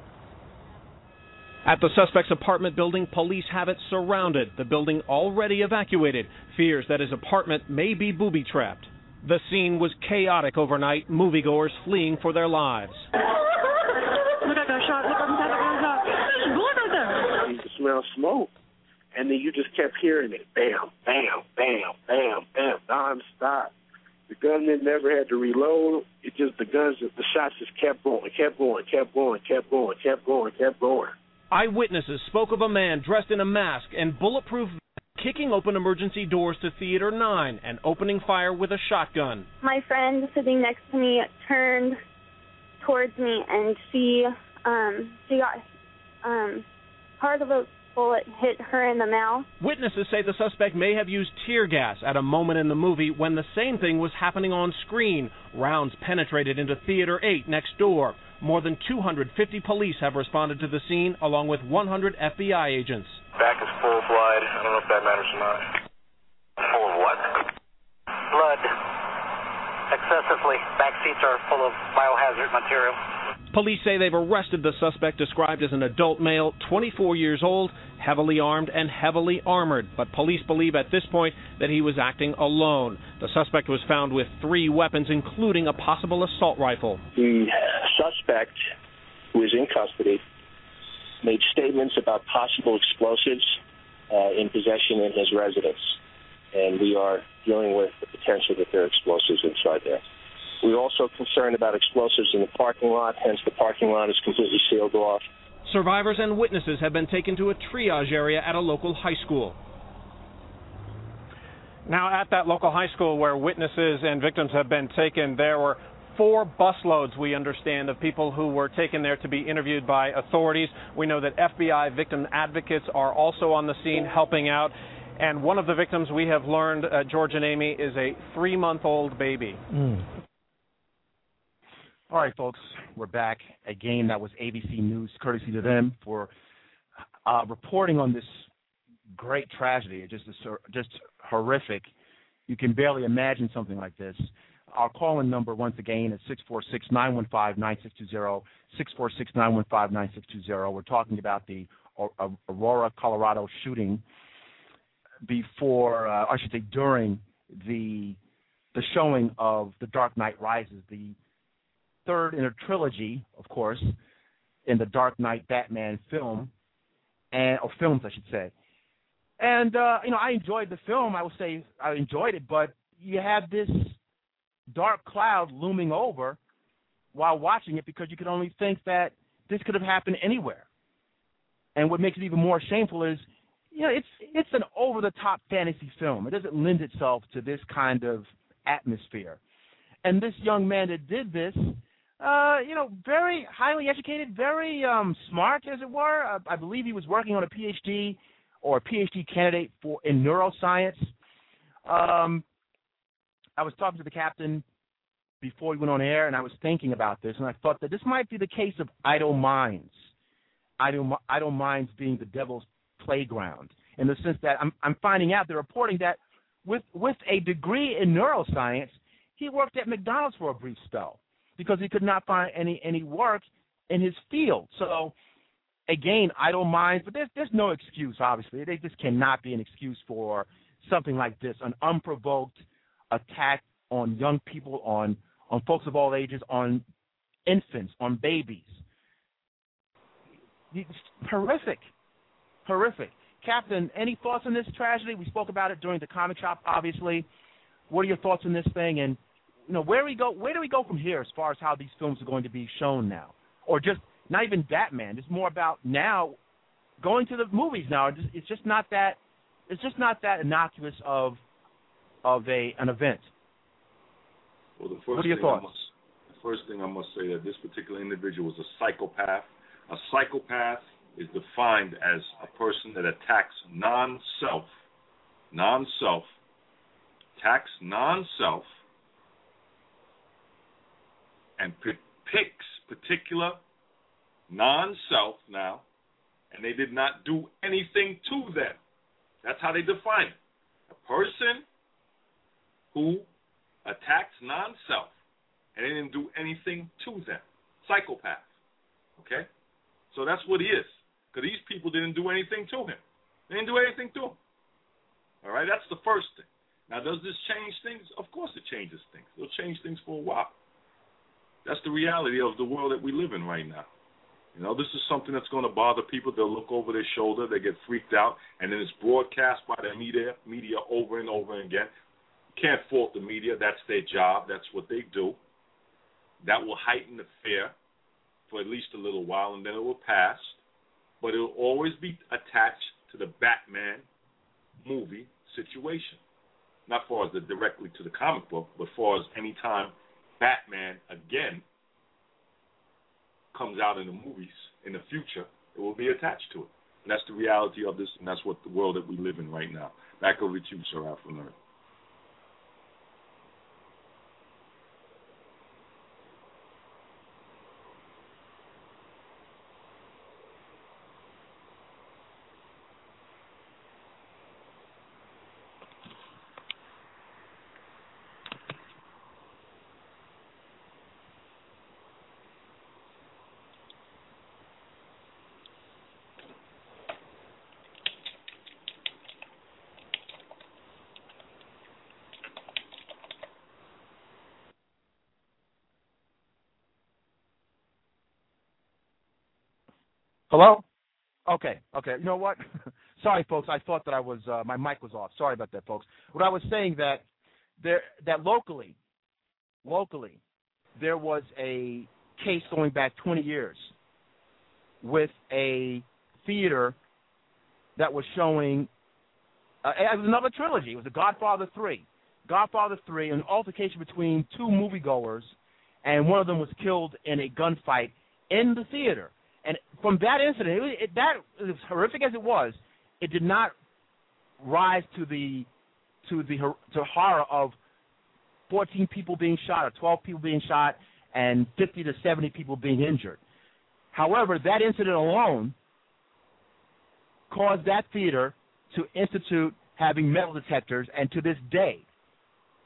At the suspect's apartment building, police have it surrounded. The building already evacuated. Fears that his apartment may be booby-trapped. The scene was chaotic overnight, moviegoers fleeing for their lives. Look, I got shot. Look, I'm shot. There's blood right there. You could smell smoke, and then you just kept hearing it. Bam, bam, bam, bam, bam, nonstop. The gunman never had to reload. It just, the guns, the shots just kept going, kept going, kept going, kept going, kept going, kept going. Eyewitnesses spoke of a man dressed in a mask and bulletproof vest kicking open emergency doors to Theater nine and opening fire with a shotgun. My friend sitting next to me turned towards me, and she um, she got um, part of a bullet hit her in the mouth. Witnesses say the suspect may have used tear gas at a moment in the movie when the same thing was happening on screen. Rounds penetrated into Theater eight next door. More than two hundred fifty police have responded to the scene, along with one hundred F B I agents. Back is full of blood. I don't know if that matters or not. Full of what? Blood. Excessively. Back seats are full of biohazard material. Police say they've arrested the suspect, described as an adult male, twenty-four years old, heavily armed and heavily armored. But police believe at this point that he was acting alone. The suspect was found with three weapons, including a possible assault rifle. The suspect, who is in custody, made statements about possible explosives uh, in possession in his residence. And we are dealing with the potential that there are explosives inside there. We're also concerned about explosives in the parking lot, hence the parking lot is completely sealed off. Survivors and witnesses have been taken to a triage area at a local high school. Now, at that local high school where witnesses and victims have been taken, there were four busloads, we understand, of people who were taken there to be interviewed by authorities. We know that F B I victim advocates are also on the scene helping out. And one of the victims we have learned, uh, George and Amy, is a three-month-old baby. Mm. All right, folks, we're back. Again, that was A B C News, courtesy to them for uh, reporting on this great tragedy. It just is just horrific. You can barely imagine something like this. Our call-in number, once again, is six four six, nine one five, nine six two zero, six four six, nine one five, nine six two zero. We're talking about the Aurora, Colorado shooting before, uh, I should say during the the showing of The Dark Knight Rises, the third in a trilogy, of course, in the Dark Knight Batman film, and or films, I should say. And, uh, you know, I enjoyed the film. I will say I enjoyed it, but you have this dark cloud looming over while watching it because you could only think that this could have happened anywhere. And what makes it even more shameful is, you know, it's it's an over-the-top fantasy film. It doesn't lend itself to this kind of atmosphere. And this young man that did this, uh, you know, very highly educated, very um, smart, as it were. Uh, I believe he was working on a P H D or a P H D candidate for in neuroscience. Um, I was talking to the captain before we went on air, and I was thinking about this, and I thought that this might be the case of idle minds. Idle, idle minds being the devil's playground, in the sense that I'm, I'm finding out, they're reporting that with, with a degree in neuroscience, he worked at McDonald's for a brief spell because he could not find any, any work in his field. So, again, idle minds, but there's, there's no excuse, obviously. There just cannot be an excuse for something like this, an unprovoked attack on young people, on, on folks of all ages, on infants, on babies. It's horrific. Horrific. Captain, any thoughts on this tragedy? We spoke about it during the comic shop, obviously. What are your thoughts on this thing? And, you know, where we go, where do we go from here as far as how these films are going to be shown now? Or just not even Batman. It's more about now going to the movies now. It's just, it's just not that it's just not that innocuous of of a an event. Well, the first what are your thing thoughts? I must, the first thing I must say that this particular individual is a psychopath. A psychopath is defined as a person that attacks non-self, non-self, attacks non-self, and p- picks particular non-self now, and they did not do anything to them. That's how they define it. A person who attacks non-self, and they didn't do anything to them. Psychopath. Okay? So that's what he is. Because these people didn't do anything to him. They didn't do anything to him. All right? That's the first thing. Now, does this change things? Of course it changes things. It'll change things for a while. That's the reality of the world that we live in right now. You know, this is something that's going to bother people. They'll look over their shoulder. They get freaked out. And then it's broadcast by the media, media over and over again. Can't fault the media. That's their job. That's what they do. That will heighten the fear for at least a little while, and then it will pass. But it will always be attached to the Batman movie situation. Not far as the directly to the comic book, but far as any time Batman again comes out in the movies in the future, it will be attached to it. And that's the reality of this, and that's what the world that we live in right now. Back over to you, Sir Alfred Leonard. Hello? Okay, okay. You know what? Sorry, folks. I thought that I was uh, my mic was off. Sorry about that, folks. What I was saying that there that locally, locally, there was a case going back twenty years with a theater that was showing. Uh, it was another trilogy. It was The Godfather three. Godfather three, an altercation between two moviegoers, and one of them was killed in a gunfight in the theater. And from that incident, it, it, that as horrific as it was, it did not rise to the to the to horror of fourteen people being shot or twelve people being shot and fifty to seventy people being injured. However, that incident alone caused that theater to institute having metal detectors, and to this day,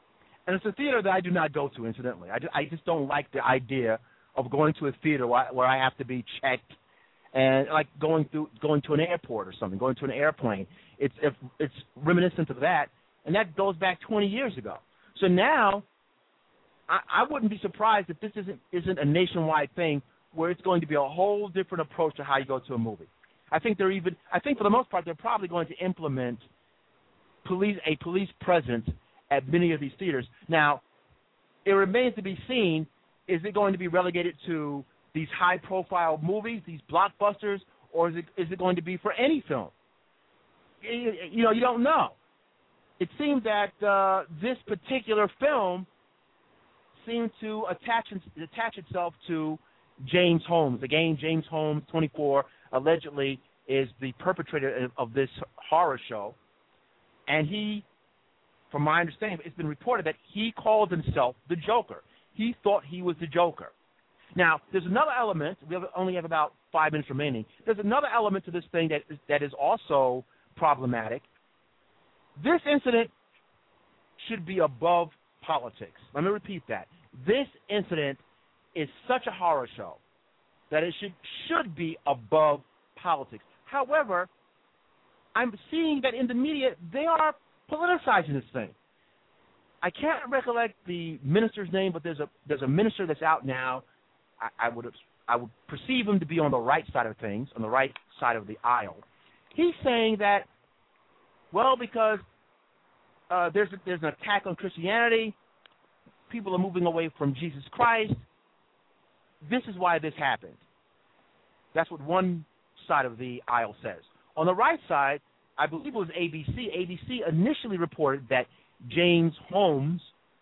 And it's a theater that I do not go to, incidentally. I just, I just don't like the idea of going to a theater where I, where I have to be checked, and like going through going to an airport or something, going to an airplane. It's it's reminiscent of that, and that goes back twenty years ago. So now, I, I wouldn't be surprised if this isn't isn't a nationwide thing where it's going to be a whole different approach to how you go to a movie. I think they're even. I think for the most part they're probably going to implement police a police presence at many of these theaters. Now, it remains to be seen. Is it going to be relegated to these high-profile movies, these blockbusters, or is it is it going to be for any film? You, you know, you don't know. It seems that uh, this particular film seemed to attach attach itself to James Holmes. Again, James Holmes, twenty-four, allegedly is the perpetrator of this horror show, and he, from my understanding, it's been reported that he called himself the Joker. He thought he was the Joker. Now, there's another element. We have, only have about five minutes remaining. There's another element to this thing that is, that is also problematic. This incident should be above politics. Let me repeat that. This incident is such a horror show that it should should be above politics. However, I'm seeing that in the media they are politicizing this thing. I can't recollect the minister's name, but there's a there's a minister that's out now. I, I would I would perceive him to be on the right side of things, on the right side of the aisle. He's saying that, well, because uh, there's a, there's an attack on Christianity, people are moving away from Jesus Christ. This is why this happened. That's what one side of the aisle says. On the right side, I believe it was A B C. A B C initially reported that James Holmes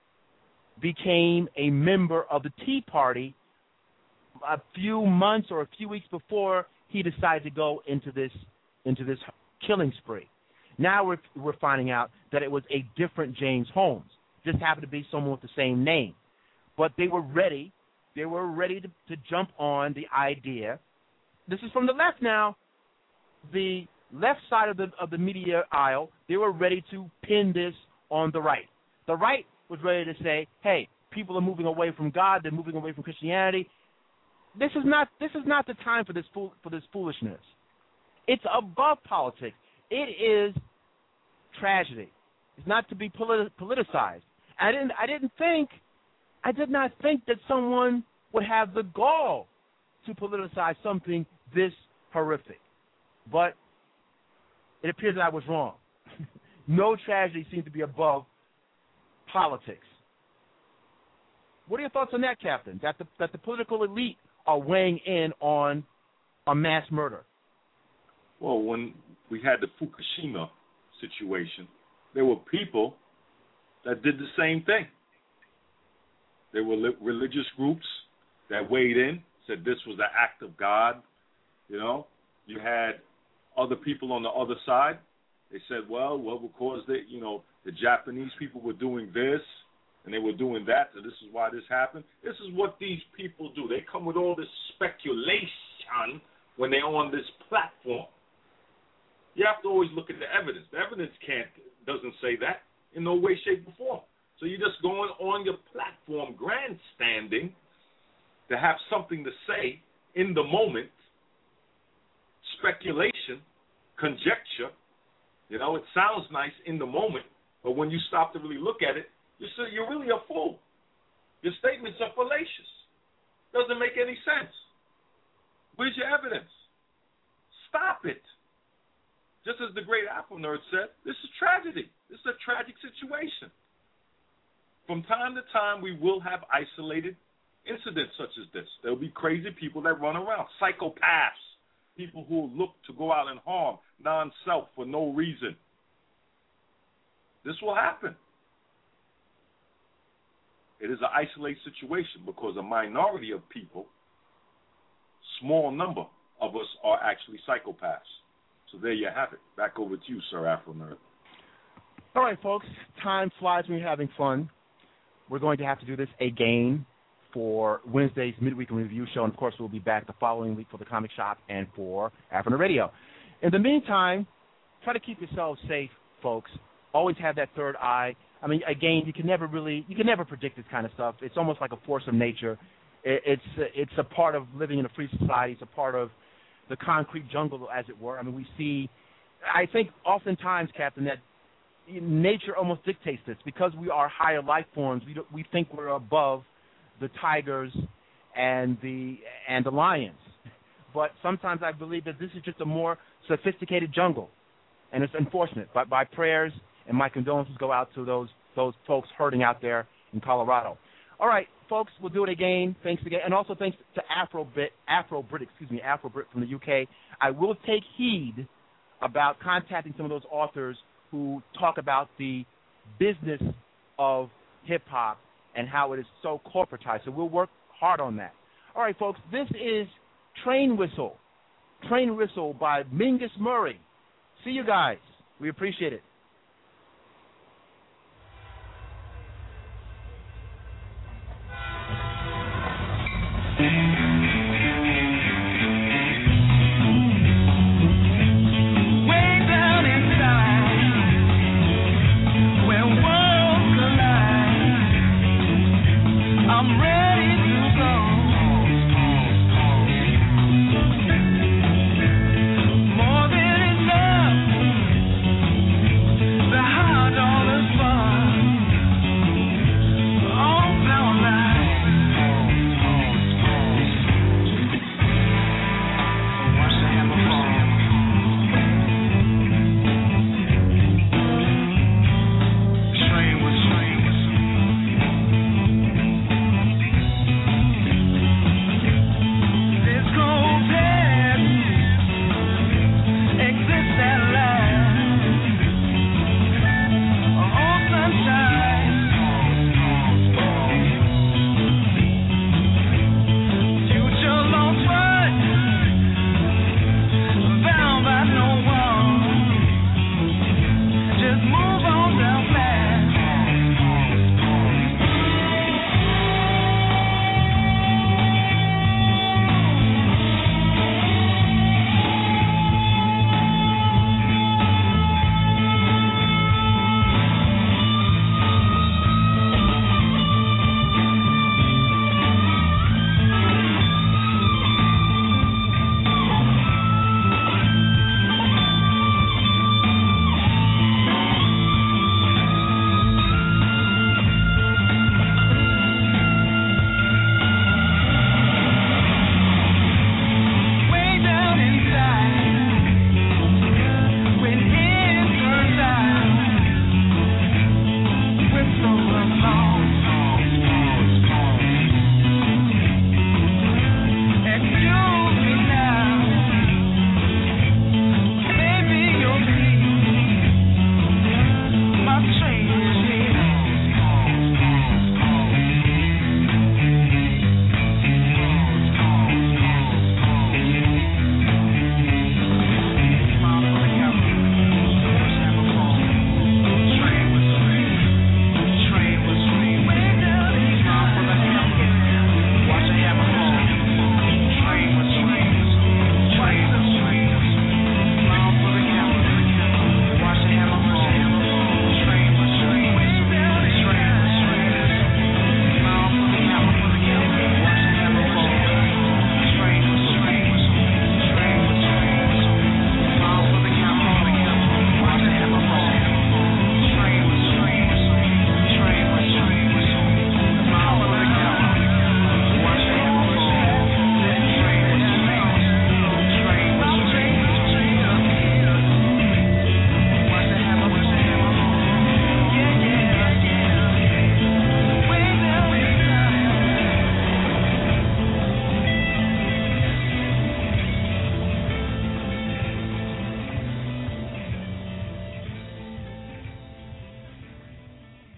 became a member of the Tea Party a few months or a few weeks before he decided to go into this into this killing spree. Now we're we're finding out that it was a different James Holmes. Just happened to be someone with the same name, but they were ready. They were ready to, to jump on the idea. This is from the left now. The left side of the of the media aisle, they were ready to pin this on the right. The right was ready to say, hey, people are moving away from God, they're moving away from Christianity. This is not this is not the time for this fool, for this foolishness. It's above politics. It is tragedy. It's not to be politi- politicized. I didn't I didn't think I did not think that someone would have the gall to politicize something this horrific. But it appears that I was wrong. No tragedy seems to be above politics. What are your thoughts on that, Captain? That the, that the political elite are weighing in on a mass murder? Well, when we had the Fukushima situation, there were people that did the same thing. There were li- religious groups that weighed in, said this was an act of God. You know, you had other people on the other side. They said, well, what would cause the, you know, the Japanese people were doing this and they were doing that, so this is why this happened. This is what these people do. They come with all this speculation when they're on this platform. You have to always look at the evidence. The evidence can't doesn't say that in no way, shape, or form. So you're just going on your platform grandstanding to have something to say in the moment, speculation, conjecture. You know, it sounds nice in the moment, but when you stop to really look at it, you see you're really a fool. Your statements are fallacious. Doesn't make any sense. Where's your evidence? Stop it. Just as the great Afro Nerd said, this is tragedy. This is a tragic situation. From time to time, we will have isolated incidents such as this. There will be crazy people that run around, psychopaths, people who look to go out and harm non-self for no reason. This will happen. It is an isolated situation because a minority of people, small number of us, are actually psychopaths. So there you have it. Back over to you, Sir Afro Nerd. All right, folks. Time flies when you're having fun. We're going to have to do this again for Wednesday's Midweek Review Show. And, of course, we'll be back the following week for the Comic Shop and for Afro Nerd Radio. In the meantime, try to keep yourselves safe, folks. Always have that third eye. I mean, again, you can never really, you can never predict this kind of stuff. It's almost like a force of nature. It, it's it's a part of living in a free society. It's a part of the concrete jungle, as it were. I mean, we see, I think oftentimes, Captain, that nature almost dictates this. Because we are higher life forms, we, we think we're above the tigers and the and the lions. But sometimes I believe that this is just a more sophisticated jungle, and it's unfortunate. But my prayers and my condolences go out to those those folks hurting out there in Colorado. All right, folks, we'll do it again. Thanks again, and also thanks to Afrobit, Afrobrit, excuse me, Afrobrit from the U K. I will take heed about contacting some of those authors who talk about the business of hip hop and how it is so corporatized. So we'll work hard on that. All right, folks, this is Train Whistle. Train Whistle by Mingus Murray. See you guys. We appreciate it.